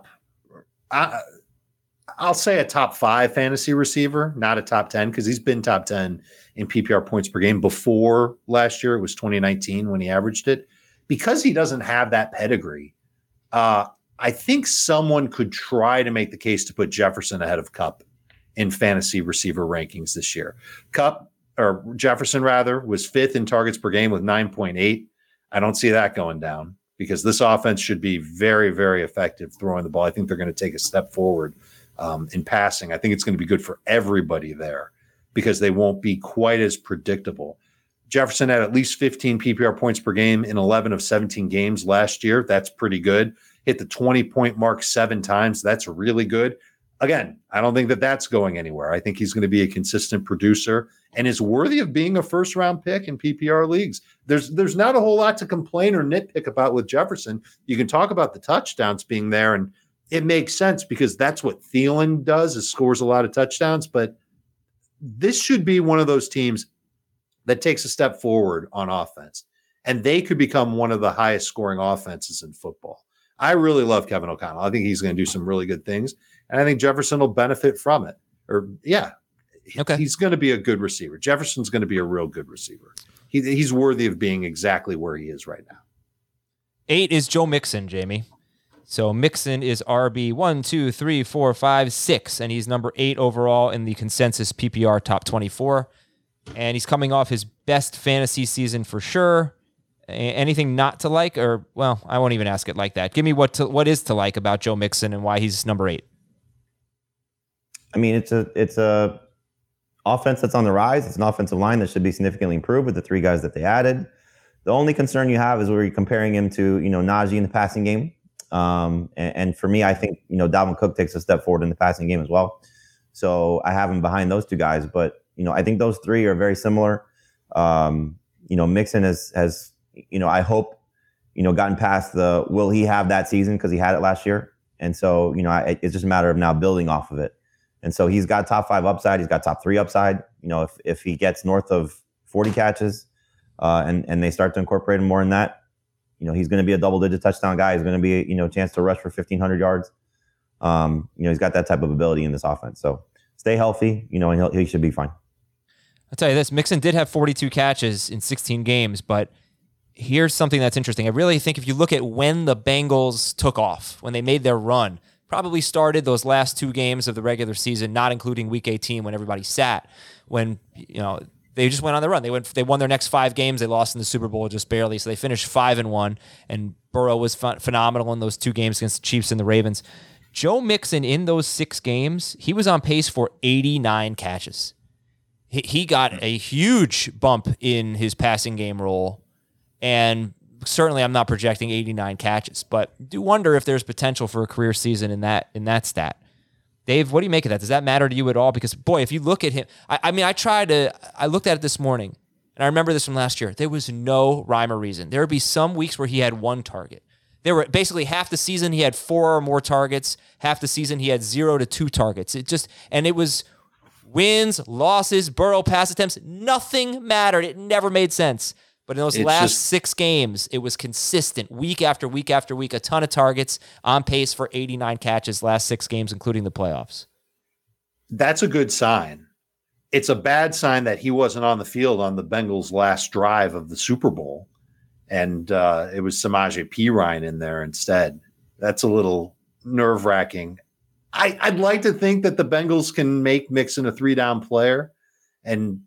I, I'll say a top five fantasy receiver, not a top ten, because he's been top ten in P P R points per game before last year. It was twenty nineteen when he averaged it. Because he doesn't have that pedigree, uh, I think someone could try to make the case to put Jefferson ahead of Kupp in fantasy receiver rankings this year. Kupp or Jefferson rather, was fifth in targets per game with nine point eight. I don't see that going down because this offense should be very, very effective throwing the ball. I think they're going to take a step forward um, in passing. I think it's going to be good for everybody there because they won't be quite as predictable. Jefferson had at least fifteen P P R points per game in eleven of seventeen games last year. That's pretty good. Hit the twenty-point mark seven times. That's really good. Again, I don't think that that's going anywhere. I think he's going to be a consistent producer and is worthy of being a first-round pick in P P R leagues. There's there's not a whole lot to complain or nitpick about with Jefferson. You can talk about the touchdowns being there, and it makes sense because that's what Thielen does, is scores a lot of touchdowns. But this should be one of those teams that takes a step forward on offense, and they could become one of the highest-scoring offenses in football. I really love Kevin O'Connell. I think he's going to do some really good things, and I think Jefferson will benefit from it. Or, yeah, okay. He's going to be a good receiver. Jefferson's going to be a real good receiver. He, he's worthy of being exactly where he is right now. Eight is Joe Mixon, Jamie. So Mixon is R B one, two, three, four, five, six, and he's number eight overall in the consensus P P R top twenty-four. And he's coming off his best fantasy season for sure. Anything not to like, or, well, I won't even ask it like that. Give me what to, what is to like about Joe Mixon and why he's number eight. I mean, it's a it's a offense that's on the rise. It's an offensive line that should be significantly improved with the three guys that they added. The only concern you have is where you're comparing him to, you know, Najee in the passing game. Um, and, and for me, I think, you know, Dalvin Cook takes a step forward in the passing game as well. So I have him behind those two guys. But, you know, I think those three are very similar. Um, you know, Mixon has, has, you know, I hope, you know, gotten past the, will he have that season? Because he had it last year. And so, you know, I, it's just a matter of now building off of it. And so he's got top five upside. He's got top three upside. You know, if, if he gets north of forty catches uh, and, and they start to incorporate him more in that, you know, he's going to be a double digit touchdown guy. He's going to be, you know, a chance to rush for fifteen hundred yards. Um, you know, he's got that type of ability in this offense. So stay healthy, you know, and he'll, he should be fine. I'll tell you this, Mixon did have forty-two catches in sixteen games, but here's something that's interesting. I really think if you look at when the Bengals took off, when they made their run, probably started those last two games of the regular season, not including week eighteen when everybody sat, when, you know, they just went on the run. They went, they won their next five games. They lost in the Super Bowl just barely. So they finished five and one, and Burrow was ph- phenomenal in those two games against the Chiefs and the Ravens. Joe Mixon in those six games, he was on pace for eighty-nine catches. He, he got a huge bump in his passing game role, and certainly I'm not projecting eighty-nine catches, but do wonder if there's potential for a career season in that in that stat. Dave, what do you make of that? Does that matter to you at all? Because, boy, if you look at him, I, I mean, I tried to, I looked at it this morning, and I remember this from last year. There was no rhyme or reason. There would be some weeks where he had one target. There were basically half the season he had four or more targets. Half the season he had zero to two targets. It just, and it was wins, losses, Burrow pass attempts. Nothing mattered. It never made sense. But in those It's last just, six games, it was consistent, week after week after week, a ton of targets, on pace for eighty-nine catches last six games, including the playoffs. that's a good sign. It's a bad sign that he wasn't on the field on the Bengals' last drive of the Super Bowl, and uh, it was Samaje Perine in there instead. That's a little nerve-wracking. I, I'd like to think that the Bengals can make Mixon a three-down player, and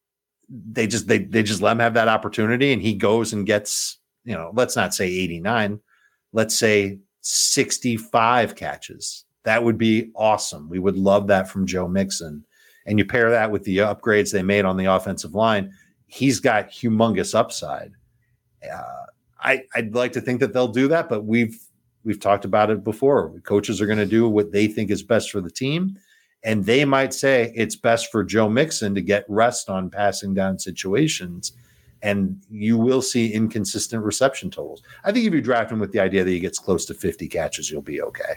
they just they they just let him have that opportunity, and he goes and gets, you know, let's not say eighty-nine, let's say sixty-five catches. That would be awesome. We would love that from Joe Mixon. And you pair that with the upgrades they made on the offensive line, he's got humongous upside. Uh, I, I'd like to think that they'll do that, but we've we've talked about it before. Coaches are going to do what they think is best for the team. And they might say it's best for Joe Mixon to get rest on passing down situations, and you will see inconsistent reception totals. I think if you draft him with the idea that he gets close to fifty catches, you'll be okay.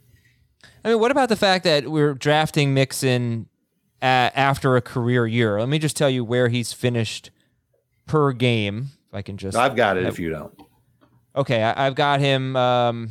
I mean, what about the fact that we're drafting Mixon uh, after a career year? Let me just tell you where he's finished per game. If I can just, I've got it. I, if you don't, okay, I, I've got him. Um,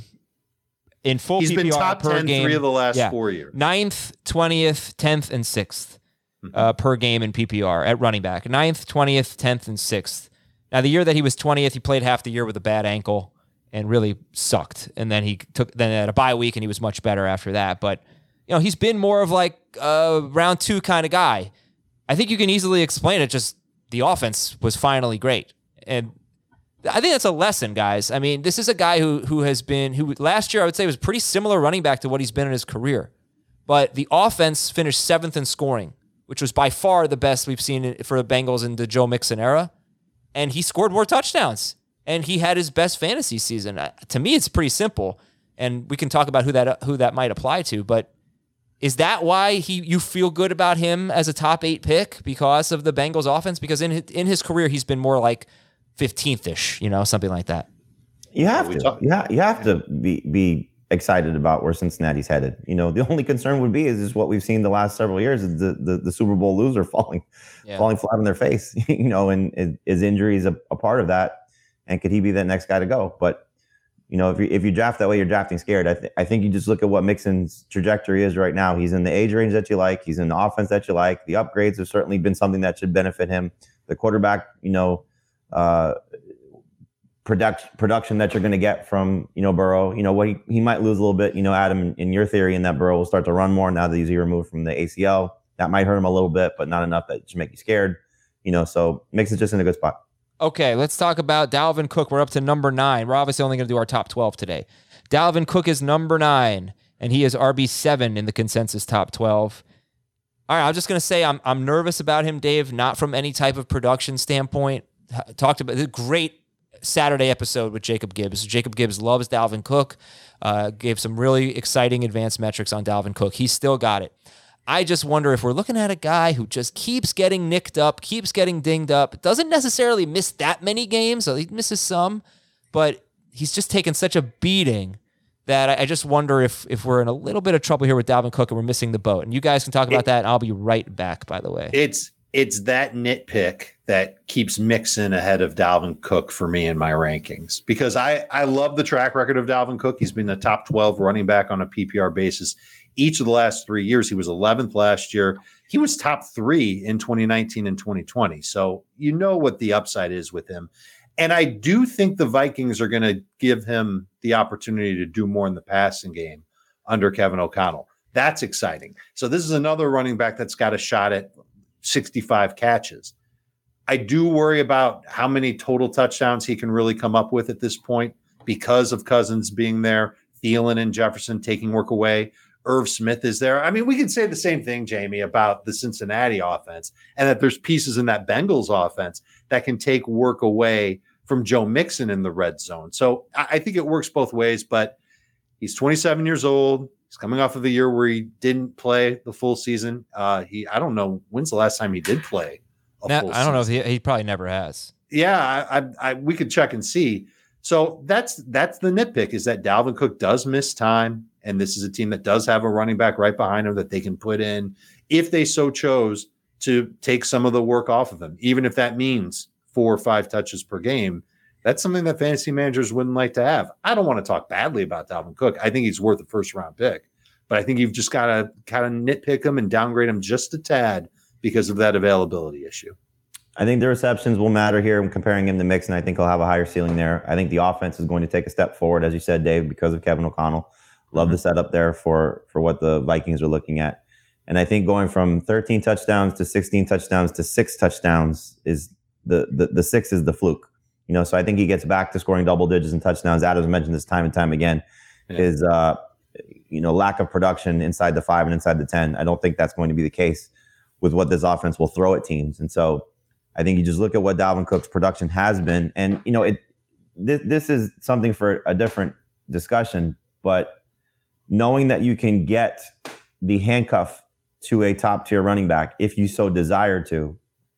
In full he's P P R been top per ten game, three of the last yeah. four years. Ninth, twentieth, tenth, and sixth uh, per game in P P R at running back. Ninth, twentieth, tenth, and sixth. Now, the year that he was twentieth, he played half the year with a bad ankle and really sucked. And then he took then had a bye week, and he was much better after that. But you know, he's been more of like a round two kind of guy. I think you can easily explain it. Just the offense was finally great. And I think that's a lesson, guys. I mean, this is a guy who who has been, who last year I would say was pretty similar running back to what he's been in his career. But the offense finished seventh in scoring, which was by far the best we've seen for the Bengals in the Joe Mixon era. And he scored more touchdowns. And he had his best fantasy season. Uh, to me, it's pretty simple. And we can talk about who that uh, who that might apply to. But is that why he you feel good about him as a top eight pick because of the Bengals offense? Because in his, in his career, he's been more like fifteenth-ish, you know, something like that. You have to. Yeah, you have to be be excited about where Cincinnati's headed. You know, the only concern would be is, is what we've seen the last several years is the the, the Super Bowl loser falling yeah. falling flat on their face. You know, and, and his injury is a, a part of that. And could he be that next guy to go? But you know, if you if you draft that way, you're drafting scared. I th- I think you just look at what Mixon's trajectory is right now. He's in the age range that you like. He's in the offense that you like. The upgrades have certainly been something that should benefit him. The quarterback, you know. Uh, product, production that you're going to get from, you know, Burrow, you know, what he, he might lose a little bit, you know, Adam, in your theory, in that Burrow will start to run more now that he's removed from the A C L. That might hurt him a little bit, but not enough that it should make you scared, you know, so Mixon's just in a good spot. Okay, let's talk about Dalvin Cook. We're up to number nine. We're obviously only going to do our top twelve today. Dalvin Cook is number nine, and he is R B seven in the consensus top twelve. All right, I'm just going to say I'm I'm nervous about him, Dave, not from any type of production standpoint. Talked about the great Saturday episode with Jacob Gibbs. Jacob Gibbs loves Dalvin Cook, uh, gave some really exciting advanced metrics on Dalvin Cook. He's still got it. I just wonder if we're looking at a guy who just keeps getting nicked up, keeps getting dinged up, doesn't necessarily miss that many games, so he misses some, but he's just taken such a beating that I just wonder if if we're in a little bit of trouble here with Dalvin Cook and we're missing the boat. And you guys can talk about it, that, and I'll be right back, by the way. It's It's that nitpick that keeps Mixon ahead of Dalvin Cook for me in my rankings, because I, I love the track record of Dalvin Cook. He's been the top twelve running back on a P P R basis each of the last three years. He was eleventh last year. He was top three in twenty nineteen and twenty twenty. So you know what the upside is with him. And I do think the Vikings are going to give him the opportunity to do more in the passing game under Kevin O'Connell. That's exciting. So this is another running back that's got a shot at sixty-five catches. I do worry about how many total touchdowns he can really come up with at this point because of Cousins being there, Thielen and Jefferson taking work away. Irv Smith is there. I mean, we can say the same thing, Jamie, about the Cincinnati offense, and that there's pieces in that Bengals offense that can take work away from Joe Mixon in the red zone. So I think it works both ways, but he's twenty-seven years old. He's coming off of a year where he didn't play the full season. Uh, he, I don't know, when's the last time he did play a now, full I don't season? know if he, he probably never has. Yeah, I, I, I, we could check and see. So that's that's the nitpick, is that Dalvin Cook does miss time, and this is a team that does have a running back right behind him that they can put in if they so chose to take some of the work off of him, even if that means four or five touches per game. That's something that fantasy managers wouldn't like to have. I don't want to talk badly about Dalvin Cook. I think he's worth a first-round pick. But I think you've just got to kind of nitpick him and downgrade him just a tad because of that availability issue. I think the receptions will matter here. I'm comparing him to Mixon. I think he'll have a higher ceiling there. I think the offense is going to take a step forward, as you said, Dave, because of Kevin O'Connell. Love mm-hmm. the setup there for, for what the Vikings are looking at. And I think going from thirteen touchdowns to sixteen touchdowns to six touchdowns is the, the, the six is the fluke. You know, so I think he gets back to scoring double digits and touchdowns. Adam's mentioned this time and time again. Yeah. His, uh, you know, lack of production inside the five and inside the ten. I don't think that's going to be the case with what this offense will throw at teams. And so I think you just look at what Dalvin Cook's production has been. And, you know, it this, this is something for a different discussion, but knowing that you can get the handcuff to a top tier running back if you so desire to,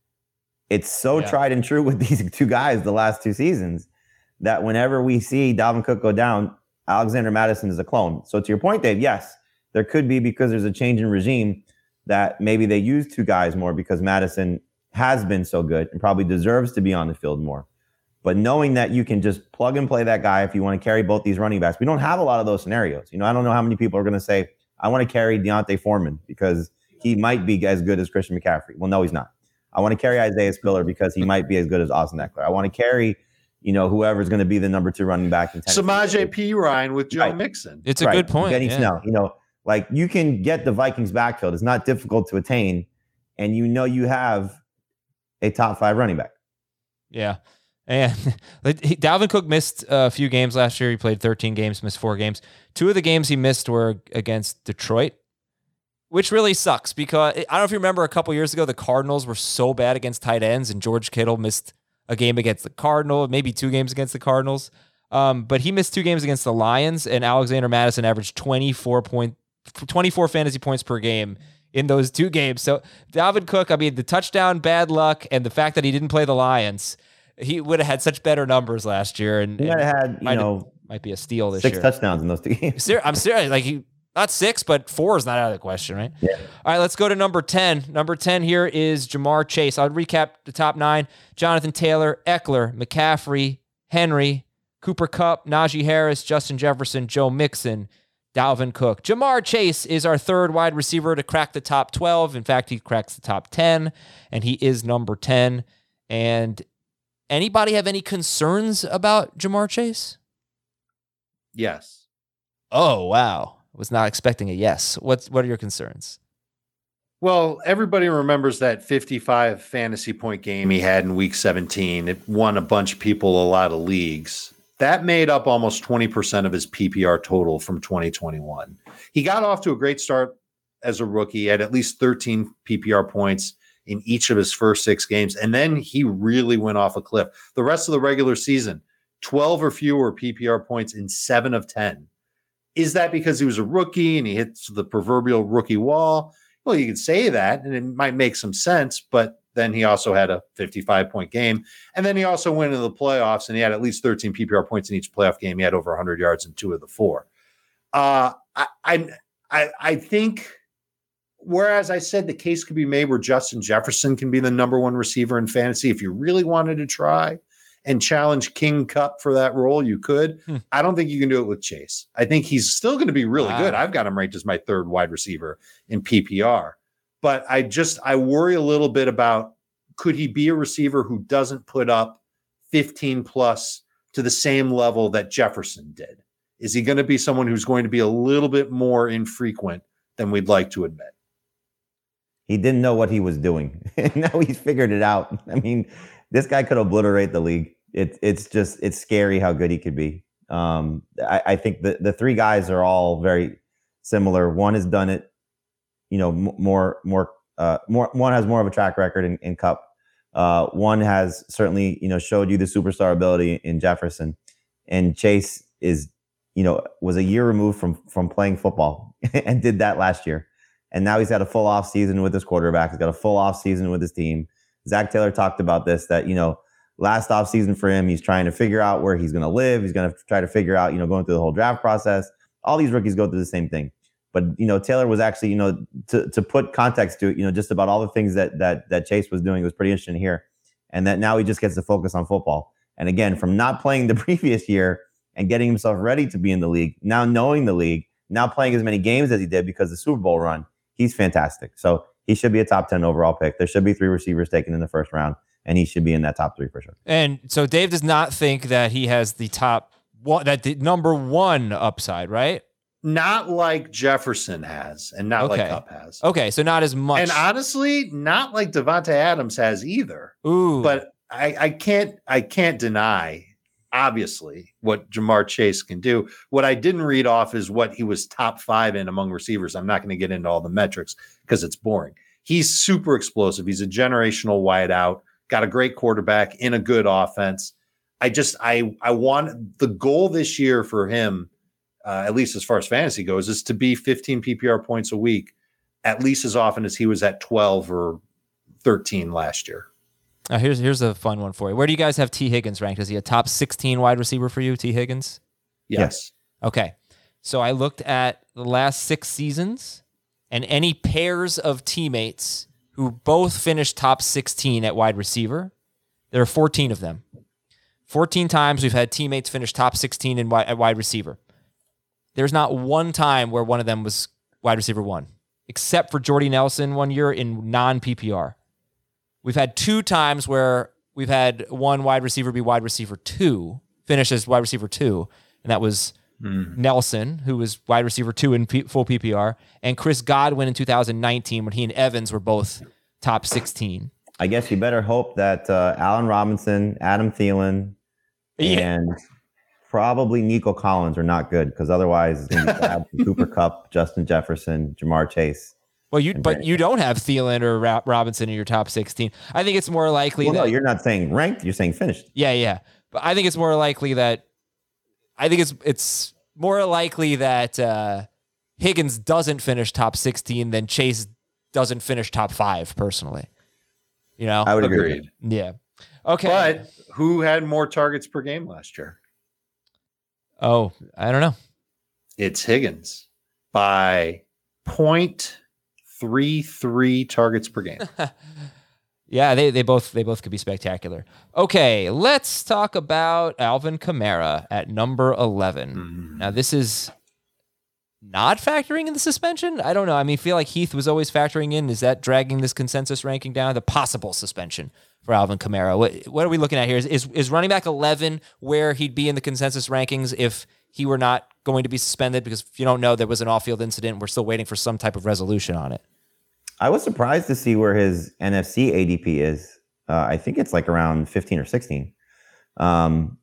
it's so yeah. tried and true with these two guys the last two seasons that whenever we see Dalvin Cook go down, Alexander Mattison is a clone. So to your point, Dave, yes, there could be, because there's a change in regime, that maybe they use two guys more because Mattison has been so good and probably deserves to be on the field more. But knowing that you can just plug and play that guy if you want to carry both these running backs, we don't have a lot of those scenarios. You know, I don't know how many people are going to say, I want to carry Deontay Foreman because he might be as good as Christian McCaffrey. Well, no, he's not. I want to carry Isaiah Spiller because he might be as good as Austin Eckler. I want to carry, you know, whoever's going to be the number two running back in Tennessee. Samaje Perine with Joe right. Mixon. It's a right. good point. Getting yeah. Snell, you know, like you can get the Vikings backfield. It's not difficult to attain and you know you have a top five running back. Yeah. And he, Dalvin Cook missed a few games last year. He played thirteen games, missed four games. Two of the games he missed were against Detroit, which really sucks because I don't know if you remember a couple years ago, the Cardinals were so bad against tight ends, and George Kittle missed a game against the Cardinals, maybe two games against the Cardinals. Um, but he missed two games against the Lions, and Alexander Mattison averaged twenty-four point, twenty-four fantasy points per game in those two games. So Dalvin Cook, I mean, the touchdown, bad luck, and the fact that he didn't play the Lions, he would have had such better numbers last year, and he might have had, you might, know, might be a steal this six year. Six touchdowns in those two games. Ser- I'm serious. Like he, not six, but four is not out of the question, right? Yeah. All right, let's go to number ten. Number ten here is Jamar Chase. I'll recap the top nine: Jonathan Taylor, Eckler, McCaffrey, Henry, Cooper Kupp, Najee Harris, Justin Jefferson, Joe Mixon, Dalvin Cook. Jamar Chase is our third wide receiver to crack the top twelve. In fact, he cracks the top ten, and he is number ten. And anybody have any concerns about Jamar Chase? Yes. Oh, wow. I was not expecting a yes. What's, what are your concerns? Well, everybody remembers that fifty-five fantasy point game he had in week seventeen. It won a bunch of people a lot of leagues. That made up almost twenty percent of his P P R total from twenty twenty-one. He got off to a great start as a rookie at at least thirteen P P R points in each of his first six games. And then he really went off a cliff. The rest of the regular season, twelve or fewer P P R points in seven of ten. Is that because he was a rookie and he hits the proverbial rookie wall? Well, you could say that, and it might make some sense, but then he also had a fifty-five point game. And then he also went into the playoffs, and he had at least thirteen P P R points in each playoff game. He had over one hundred yards in two of the four. Uh, I, I, I think, whereas I said the case could be made where Justin Jefferson can be the number one receiver in fantasy, if you really wanted to try and challenge King Kupp for that role, you could. Hmm. I don't think you can do it with Chase. I think he's still going to be really wow. good. I've got him ranked as my third wide receiver in P P R. But I just, I worry a little bit about, could he be a receiver who doesn't put up fifteen plus to the same level that Jefferson did? Is he going to be someone who's going to be a little bit more infrequent than we'd like to admit? He didn't know what he was doing. Now he's figured it out. I mean, this guy could obliterate the league. It, it's just, it's scary how good he could be. Um, I, I think the, the three guys are all very similar. One has done it, you know, more, more, uh, more, one has more of a track record in, in Kupp. Uh, one has certainly, you know, showed you the superstar ability in Jefferson, and Chase is, you know, was a year removed from, from playing football and did that last year. And now he's had a full off season with his quarterback. He's got a full off season with his team. Zach Taylor talked about this, that, you know, last off season for him, he's trying to figure out where he's going to live. He's going to try to figure out, you know, going through the whole draft process. All these rookies go through the same thing. But, you know, Taylor was actually, you know, to, to put context to it, you know, just about all the things that that that Chase was doing was pretty interesting here. And that now he just gets to focus on football. And again, from not playing the previous year and getting himself ready to be in the league, now knowing the league, now playing as many games as he did because of the Super Bowl run, he's fantastic. So he should be a top ten overall pick. There should be three receivers taken in the first round, and he should be in that top three for sure. And so Dave does not think that he has the top one, that the number one upside, right? Not like Jefferson has, and not okay. like Kupp has. Okay, so not as much. And honestly, not like Devontae Adams has either. Ooh. But I, I can't I can't deny, obviously, what Jamar Chase can do. What I didn't read off is what he was top five in among receivers. I'm not going to get into all the metrics because it's boring. He's super explosive. He's a generational wideout, got a great quarterback in a good offense. I just, I, I want the goal this year for him, uh, at least as far as fantasy goes, is to be fifteen P P R points a week, at least as often as he was at twelve or thirteen last year. Uh, here's here's a fun one for you. Where do you guys have T. Higgins ranked? Is he a top sixteen wide receiver for you, T. Higgins? Yes. yes. Okay. So I looked at the last six seasons and any pairs of teammates who both finished top sixteen at wide receiver. There are fourteen of them. fourteen times we've had teammates finish top sixteen in wide, at wide receiver. There's not one time where one of them was wide receiver one, except for Jordy Nelson one year in non-P P R. We've had two times where we've had one wide receiver be wide receiver two, finish as wide receiver two, and that was mm. Nelson, who was wide receiver two in P- full P P R, and Chris Godwin in two thousand nineteen when he and Evans were both top sixteen. I guess you better hope that uh, Allen Robinson, Adam Thielen, Yeah. and probably Nico Collins are not good, because otherwise it's going to be bad for Cooper Kupp, Justin Jefferson, Jamar Chase. Well, you and but Brandon. you don't have Thielen or Ra- Robinson in your top sixteen. I think it's more likely Well, that no, you're not saying ranked. You're saying finished. yeah, yeah. But I think it's more likely that I think it's it's more likely that uh, Higgins doesn't finish top sixteen than Chase doesn't finish top five. Personally, you know. I would agree. Agreed. Yeah. Okay. But who had more targets per game last year? oh, I don't know. It's Higgins by point three three targets per game. Yeah, they, they both they both could be spectacular. Okay, let's talk about Alvin Kamara at number eleven. Mm. Now, this is not factoring in the suspension? I don't know. I mean, I feel like Heath was always factoring in. Is that dragging this consensus ranking down? The possible suspension for Alvin Kamara. What what are we looking at here? Is, is, is running back eleven where he'd be in the consensus rankings if he were not going to be suspended? Because if you don't know, there was an off-field incident. We're still waiting for some type of resolution on it. I was surprised to see where his N F C A D P is. Uh, I think it's like around fifteen or sixteen. Um,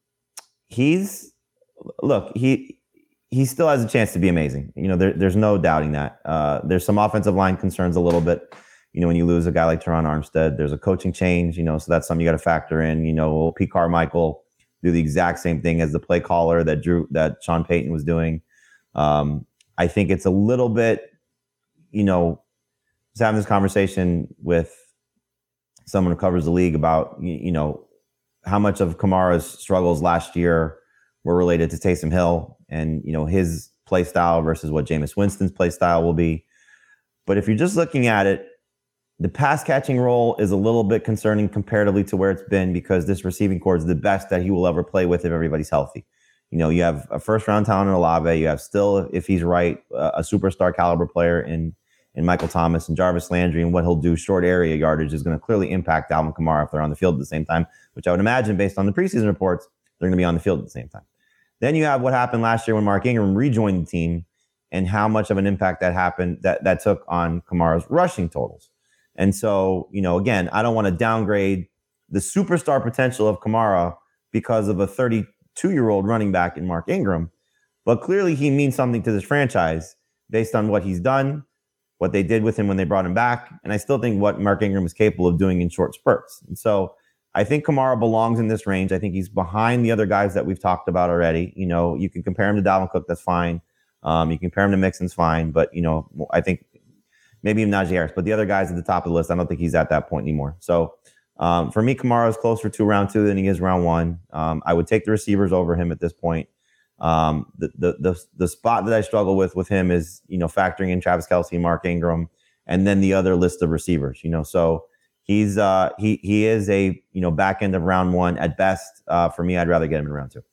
he's look, he he still has a chance to be amazing. You know, there, there's no doubting that. Uh, there's some offensive line concerns a little bit. You know, when you lose a guy like Teron Armstead, there's a coaching change. You know, so that's something you got to factor in. You know, will Pete Carmichael do the exact same thing as the play caller that Drew that Sean Payton was doing? Um, I think it's a little bit, you know. I was having this conversation with someone who covers the league about, you, you know, how much of Kamara's struggles last year were related to Taysom Hill and, you know, his play style versus what Jameis Winston's play style will be. But if you're just looking at it, the pass catching role is a little bit concerning comparatively to where it's been, because this receiving core is the best that he will ever play with if everybody's healthy. You know, you have a first round talent in Olave. You have still, if he's right, a superstar caliber player in and Michael Thomas and Jarvis Landry, and what he'll do short area yardage is going to clearly impact Alvin Kamara if they're on the field at the same time, which I would imagine based on the preseason reports, they're going to be on the field at the same time. Then you have what happened last year when Mark Ingram rejoined the team and how much of an impact that happened, that, that took on Kamara's rushing totals. And so, you know, again, I don't want to downgrade the superstar potential of Kamara because of a thirty-two-year-old running back in Mark Ingram, but clearly he means something to this franchise based on what he's done, what they did with him when they brought him back. And I still think what Mark Ingram is capable of doing in short spurts. And so I think Kamara belongs in this range. I think he's behind the other guys that we've talked about already. You know, you can compare him to Dalvin Cook. That's fine. Um, you can compare him to Mixon's fine. But, you know, I think maybe even Najee Harris. But the other guys at the top of the list, I don't think he's at that point anymore. So um, for me, Kamara is closer to round two than he is round one. Um, I would take the receivers over him at this point. Um, the, the, the, the spot that I struggle with with him is, you know, factoring in Travis Kelce, Mark Ingram, and then the other list of receivers, you know, so he's, uh, he, he is a, you know, back end of round one at best. Uh, for me, I'd rather get him in round two.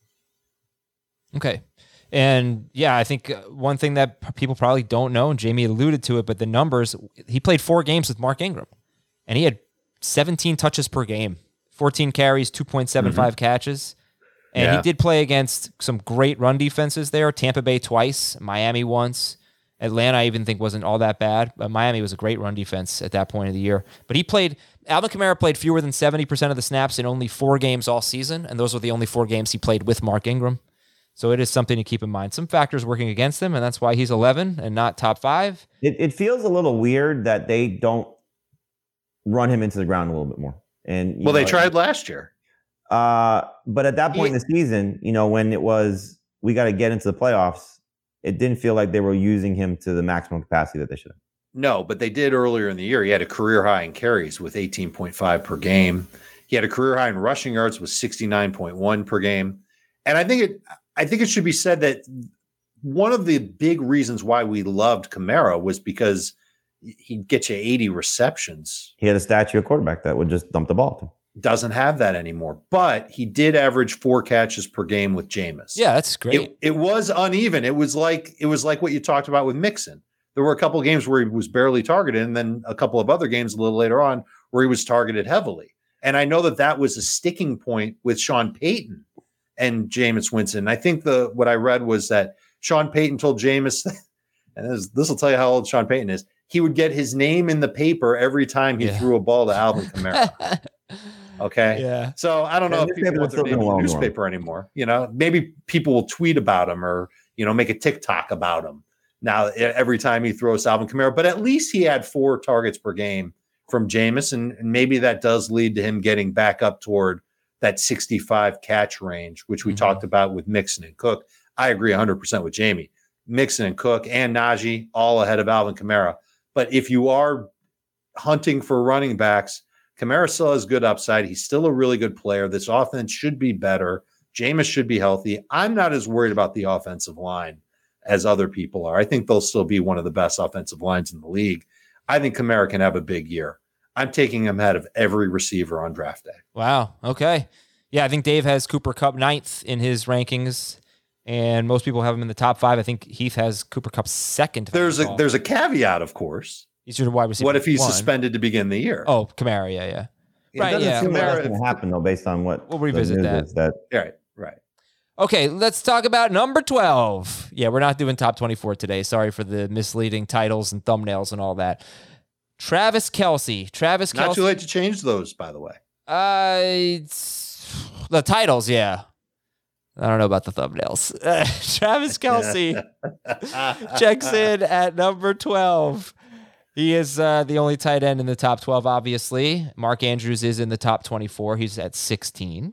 Okay. And yeah, I think one thing that p- people probably don't know, and Jamie alluded to it, but the numbers, he played four games with Mark Ingram and he had seventeen touches per game, fourteen carries, two point seven five mm-hmm. catches. And yeah. he did play against some great run defenses there. Tampa Bay twice, Miami once. Atlanta, I even think, wasn't all that bad. But Miami was a great run defense at that point of the year. But he played, Alvin Kamara played fewer than seventy percent of the snaps in only four games all season. And those were the only four games he played with Mark Ingram. So it is something to keep in mind. Some factors working against him, and that's why he's eleven and not top five. It, it feels a little weird that they don't run him into the ground a little bit more. And well, know, they tried last year. Uh, but at that point in the season, you know, when it was, we got to get into the playoffs, it didn't feel like they were using him to the maximum capacity that they should have. No, but they did earlier in the year. He had a career high in carries with eighteen point five per game. He had a career high in rushing yards with sixty-nine point one per game. And I think it, I think it should be said that one of the big reasons why we loved Kamara was because he'd get you eighty receptions. He had a statue of quarterback that would just dump the ball to him. Doesn't have that anymore, but he did average four catches per game with Jameis. Yeah, that's great. It, it was uneven. It was like it was like what you talked about with Mixon. There were a couple of games where he was barely targeted, and then a couple of other games a little later on where he was targeted heavily. And I know that that was a sticking point with Sean Payton and Jameis Winston. I think the what I read was that Sean Payton told Jameis, and this, this will tell you how old Sean Payton is. he would get his name in the paper every time he Yeah. threw a ball to Alvin Kamara. Okay. Yeah. So I don't know Yeah, if people want their name in the newspaper anymore. You know, maybe people will tweet about him or, you know, make a TikTok about him now every time he throws Alvin Kamara. But at least he had four targets per game from Jameis, and, and maybe that does lead to him getting back up toward that sixty-five catch range, which we mm-hmm. talked about with Mixon and Cook. I agree one hundred percent with Jamie. Mixon and Cook and Najee all ahead of Alvin Kamara. But if you are hunting for running backs, Kamara still has good upside. He's still a really good player. This offense should be better. Jameis should be healthy. I'm not as worried about the offensive line as other people are. I think they'll still be one of the best offensive lines in the league. I think Kamara can have a big year. I'm taking him ahead of every receiver on draft day. Wow. Okay. Yeah, I think Dave has Cooper Kupp ninth in his rankings, and most people have him in the top five. I think Heath has Cooper Kupp second. There's a there's a caveat, of course. He's your wide receiver. What if he's one. suspended to begin the year? Oh, Kamara, yeah, yeah. It right, doesn't yeah. seem like Kamara, that's going to happen, though, based on what we'll revisit that. that. Right, right. Okay, let's talk about number twelve. Yeah, we're not doing top twenty-four today. Sorry for the misleading titles and thumbnails and all that. Travis Kelce. Travis Kelce. Not too late to change those, by the way. Uh, it's, the titles, yeah. I don't know about the thumbnails. Uh, Travis Kelce checks in at number twelve. He is uh, the only tight end in the top twelve, obviously. Mark Andrews is in the top twenty-four. He's at sixteen.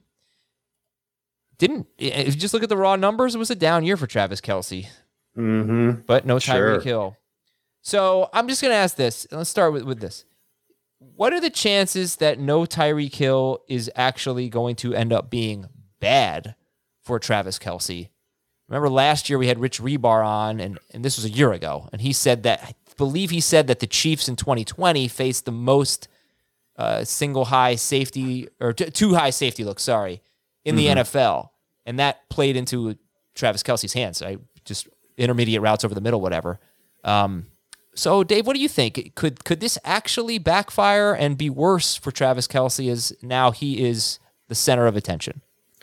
Didn't, if you just look at the raw numbers, it was a down year for Travis Kelce. Mm-hmm. But no Tyreek Sure. Hill. So I'm just going to ask this. Let's start with, with this. What are the chances that no Tyreek Hill is actually going to end up being bad for Travis Kelce? Remember last year we had Rich Rebar on, and, and this was a year ago, and he said that, I believe he said that the Chiefs in twenty twenty faced the most uh, single high safety, or t- two high safety looks, sorry, in the mm-hmm. N F L. And that played into Travis Kelce's hands. I just intermediate routes over the middle, whatever. Um, so, Dave, what do you think? Could could this actually backfire and be worse for Travis Kelce as now he is the center of attention?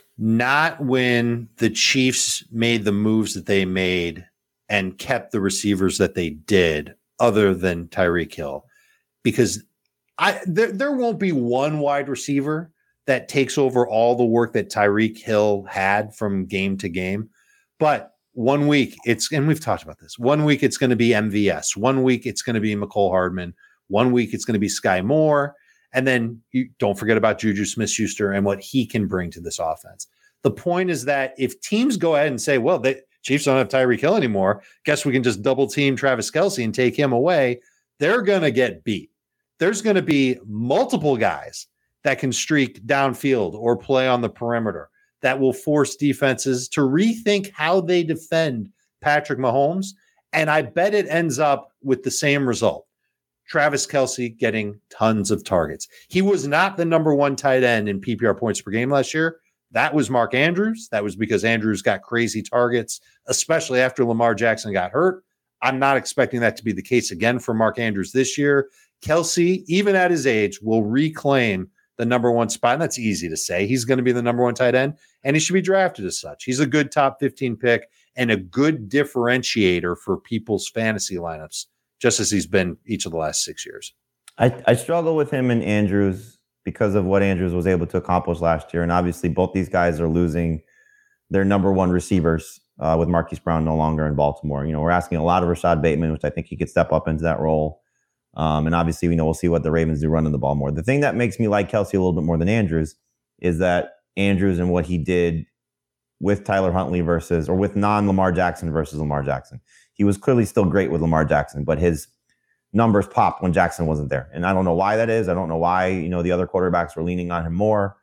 Not when the Chiefs made the moves that they made and kept the receivers that they did, other than Tyreek Hill. Because I there, there won't be one wide receiver that takes over all the work that Tyreek Hill had from game to game. But one week it's, and we've talked about this, one week it's going to be M V S. One week it's going to be McCole Hardman. One week it's going to be Sky Moore. And then you don't forget about Juju Smith-Schuster and what he can bring to this offense. The point is that if teams go ahead and say, well, the Chiefs don't have Tyreek Hill anymore, guess we can just double team Travis Kelce and take him away, they're going to get beat. There's going to be multiple guys that can streak downfield or play on the perimeter that will force defenses to rethink how they defend Patrick Mahomes. And I bet it ends up with the same result. Travis Kelce getting tons of targets. He was not the number one tight end in P P R points per game last year. That was Mark Andrews. That was because Andrews got crazy targets, especially after Lamar Jackson got hurt. I'm not expecting that to be the case again for Mark Andrews this year. Kelce, even at his age, will reclaim the number one spot. And that's easy to say. He's going to be the number one tight end, and he should be drafted as such. He's a good top fifteen pick and a good differentiator for people's fantasy lineups, just as he's been each of the last six years. I, I struggle with him and Andrews because of what Andrews was able to accomplish last year. And obviously both these guys are losing their number one receivers uh, with Marquise Brown no longer in Baltimore. You know, we're asking a lot of Rashad Bateman, which I think he could step up into that role. Um, and obviously, we know we'll see what the Ravens do running the ball more. The thing that makes me like Kelce a little bit more than Andrews is that Andrews and what he did with Tyler Huntley versus, or with non-Lamar Jackson versus Lamar Jackson. He was clearly still great with Lamar Jackson, but his numbers popped when Jackson wasn't there. And I don't know why that is. I don't know why, you know, the other quarterbacks were leaning on him more.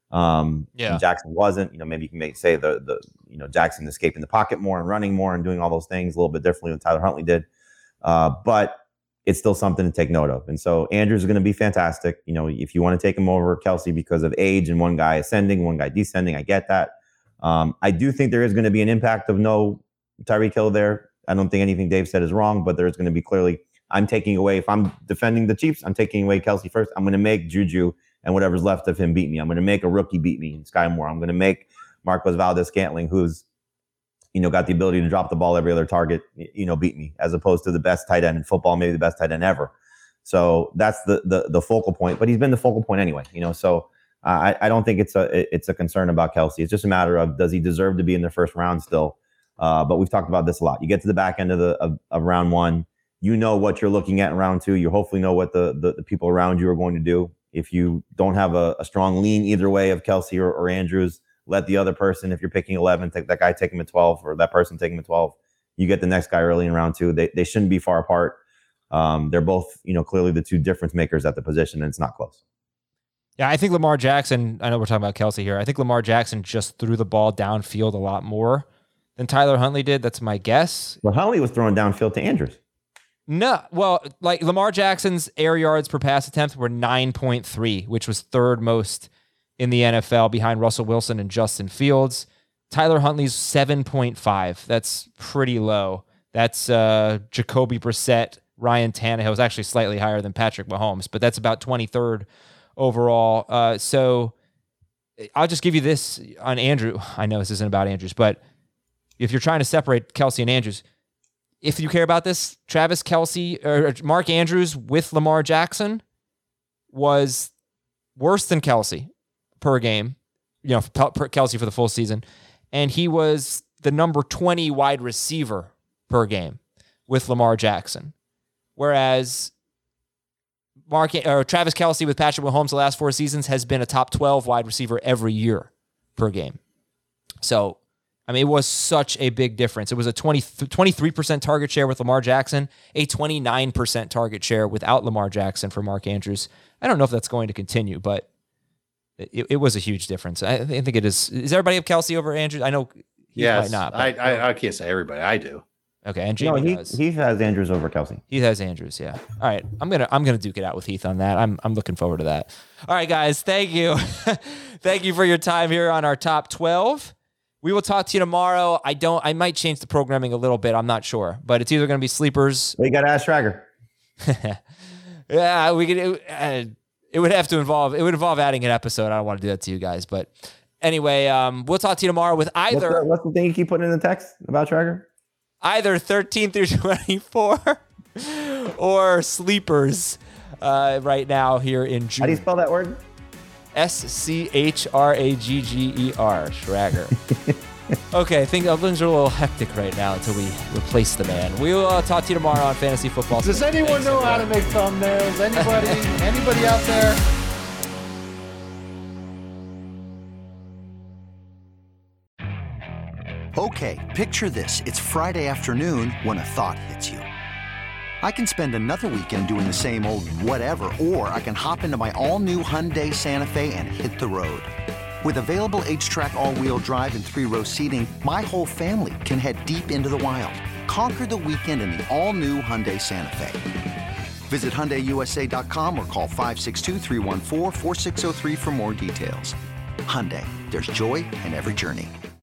Um, yeah. and Jackson wasn't. You know, maybe you can make, say the, the, you know, Jackson escaping the pocket more and running more and doing all those things a little bit differently than Tyler Huntley did. Uh, but it's still something to take note of. And so Andrews is going to be fantastic. You know, if you want to take him over Kelce because of age and one guy ascending, one guy descending, I get that. Um, I do think there is going to be an impact of no Tyreek Hill there. I don't think anything Dave said is wrong, but there's going to be clearly, I'm taking away, if I'm defending the Chiefs, I'm taking away Kelce first. I'm going to make Juju and whatever's left of him beat me. I'm going to make a rookie beat me in Sky Moore. I'm going to make Marquez Valdez-Scantling, who's you know, got the ability to drop the ball every other target, you know, beat me, as opposed to the best tight end in football, maybe the best tight end ever. So that's the the the focal point. But he's been the focal point anyway, you know. So uh, I I don't think it's a it's a concern about Kelce. It's just a matter of, does he deserve to be in the first round still? Uh, but we've talked about this a lot. You get to the back end of the of, of round one, you know what you're looking at in round two. You hopefully know what the the, the people around you are going to do. If you don't have a, a strong lean either way of Kelce or, or Andrews, let the other person, if you're picking eleven, take that guy, take him at twelve, or that person take him at twelve. You get the next guy early in round two. They they shouldn't be far apart. Um, they're both, you know, clearly the two difference makers at the position, and it's not close. Yeah, I think Lamar Jackson, I know we're talking about Kelce here. I think Lamar Jackson just threw the ball downfield a lot more than Tyler Huntley did. That's my guess. Well, Huntley was throwing downfield to Andrews. No, well, like Lamar Jackson's air yards per pass attempt were nine point three, which was third most in the N F L behind Russell Wilson and Justin Fields. Tyler Huntley's seven point five. That's pretty low. That's uh, Jacoby Brissett, Ryan Tannehill is actually slightly higher than Patrick Mahomes, but that's about twenty-third overall. Uh, so I'll just give you this on Andrew. I know this isn't about Andrews, but if you're trying to separate Kelce and Andrews, if you care about this, Travis Kelce or Mark Andrews with Lamar Jackson was worse than Kelce per game, you know, per Kelce for the full season. And he was the number twenty wide receiver per game with Lamar Jackson. Whereas Mark or Travis Kelce with Patrick Mahomes the last four seasons has been a top twelve wide receiver every year per game. So, I mean, it was such a big difference. It was a twenty, twenty-three percent target share with Lamar Jackson, a twenty-nine percent target share without Lamar Jackson for Mark Andrews. I don't know if that's going to continue, but it, it was a huge difference. I, I think it is. Is everybody have Kelce over Andrews? I know he yes, might not. I, I, I can't say everybody. I do. Okay, and Jamie no, he, does. he has Andrews over Kelce. He has Andrews, yeah. All right, I'm gonna I'm gonna duke it out with Heath on that. I'm I'm looking forward to that. All right, guys, thank you, thank you for your time here on our top twelve. We will talk to you tomorrow. I don't. I might change the programming a little bit. I'm not sure, but it's either going to be sleepers. We got to ask Trager. yeah, we could. It, uh, it would have to involve. It would involve adding an episode. I don't want to do that to you guys, but anyway, um, we'll talk to you tomorrow with either. What's the, what's the thing you keep putting in the text about Trager? Either thirteen through twenty-four or sleepers uh, right now here in June. How do you spell that word? S C H R A G G E R, Schrager. Okay, I think things are a little hectic right now until we replace the man. We will uh, talk to you tomorrow on Fantasy Football. Does anyone Thanks, know everyone. how to make thumbnails? Anybody? Anybody out there? Okay, picture this. It's Friday afternoon when a thought hits you. I can spend another weekend doing the same old whatever, or I can hop into my all-new Hyundai Santa Fe and hit the road. With available H-Track all-wheel drive and three-row seating, my whole family can head deep into the wild. Conquer the weekend in the all-new Hyundai Santa Fe. Visit Hyundai U S A dot com or call five six two, three one four, four six zero three for more details. Hyundai, there's joy in every journey.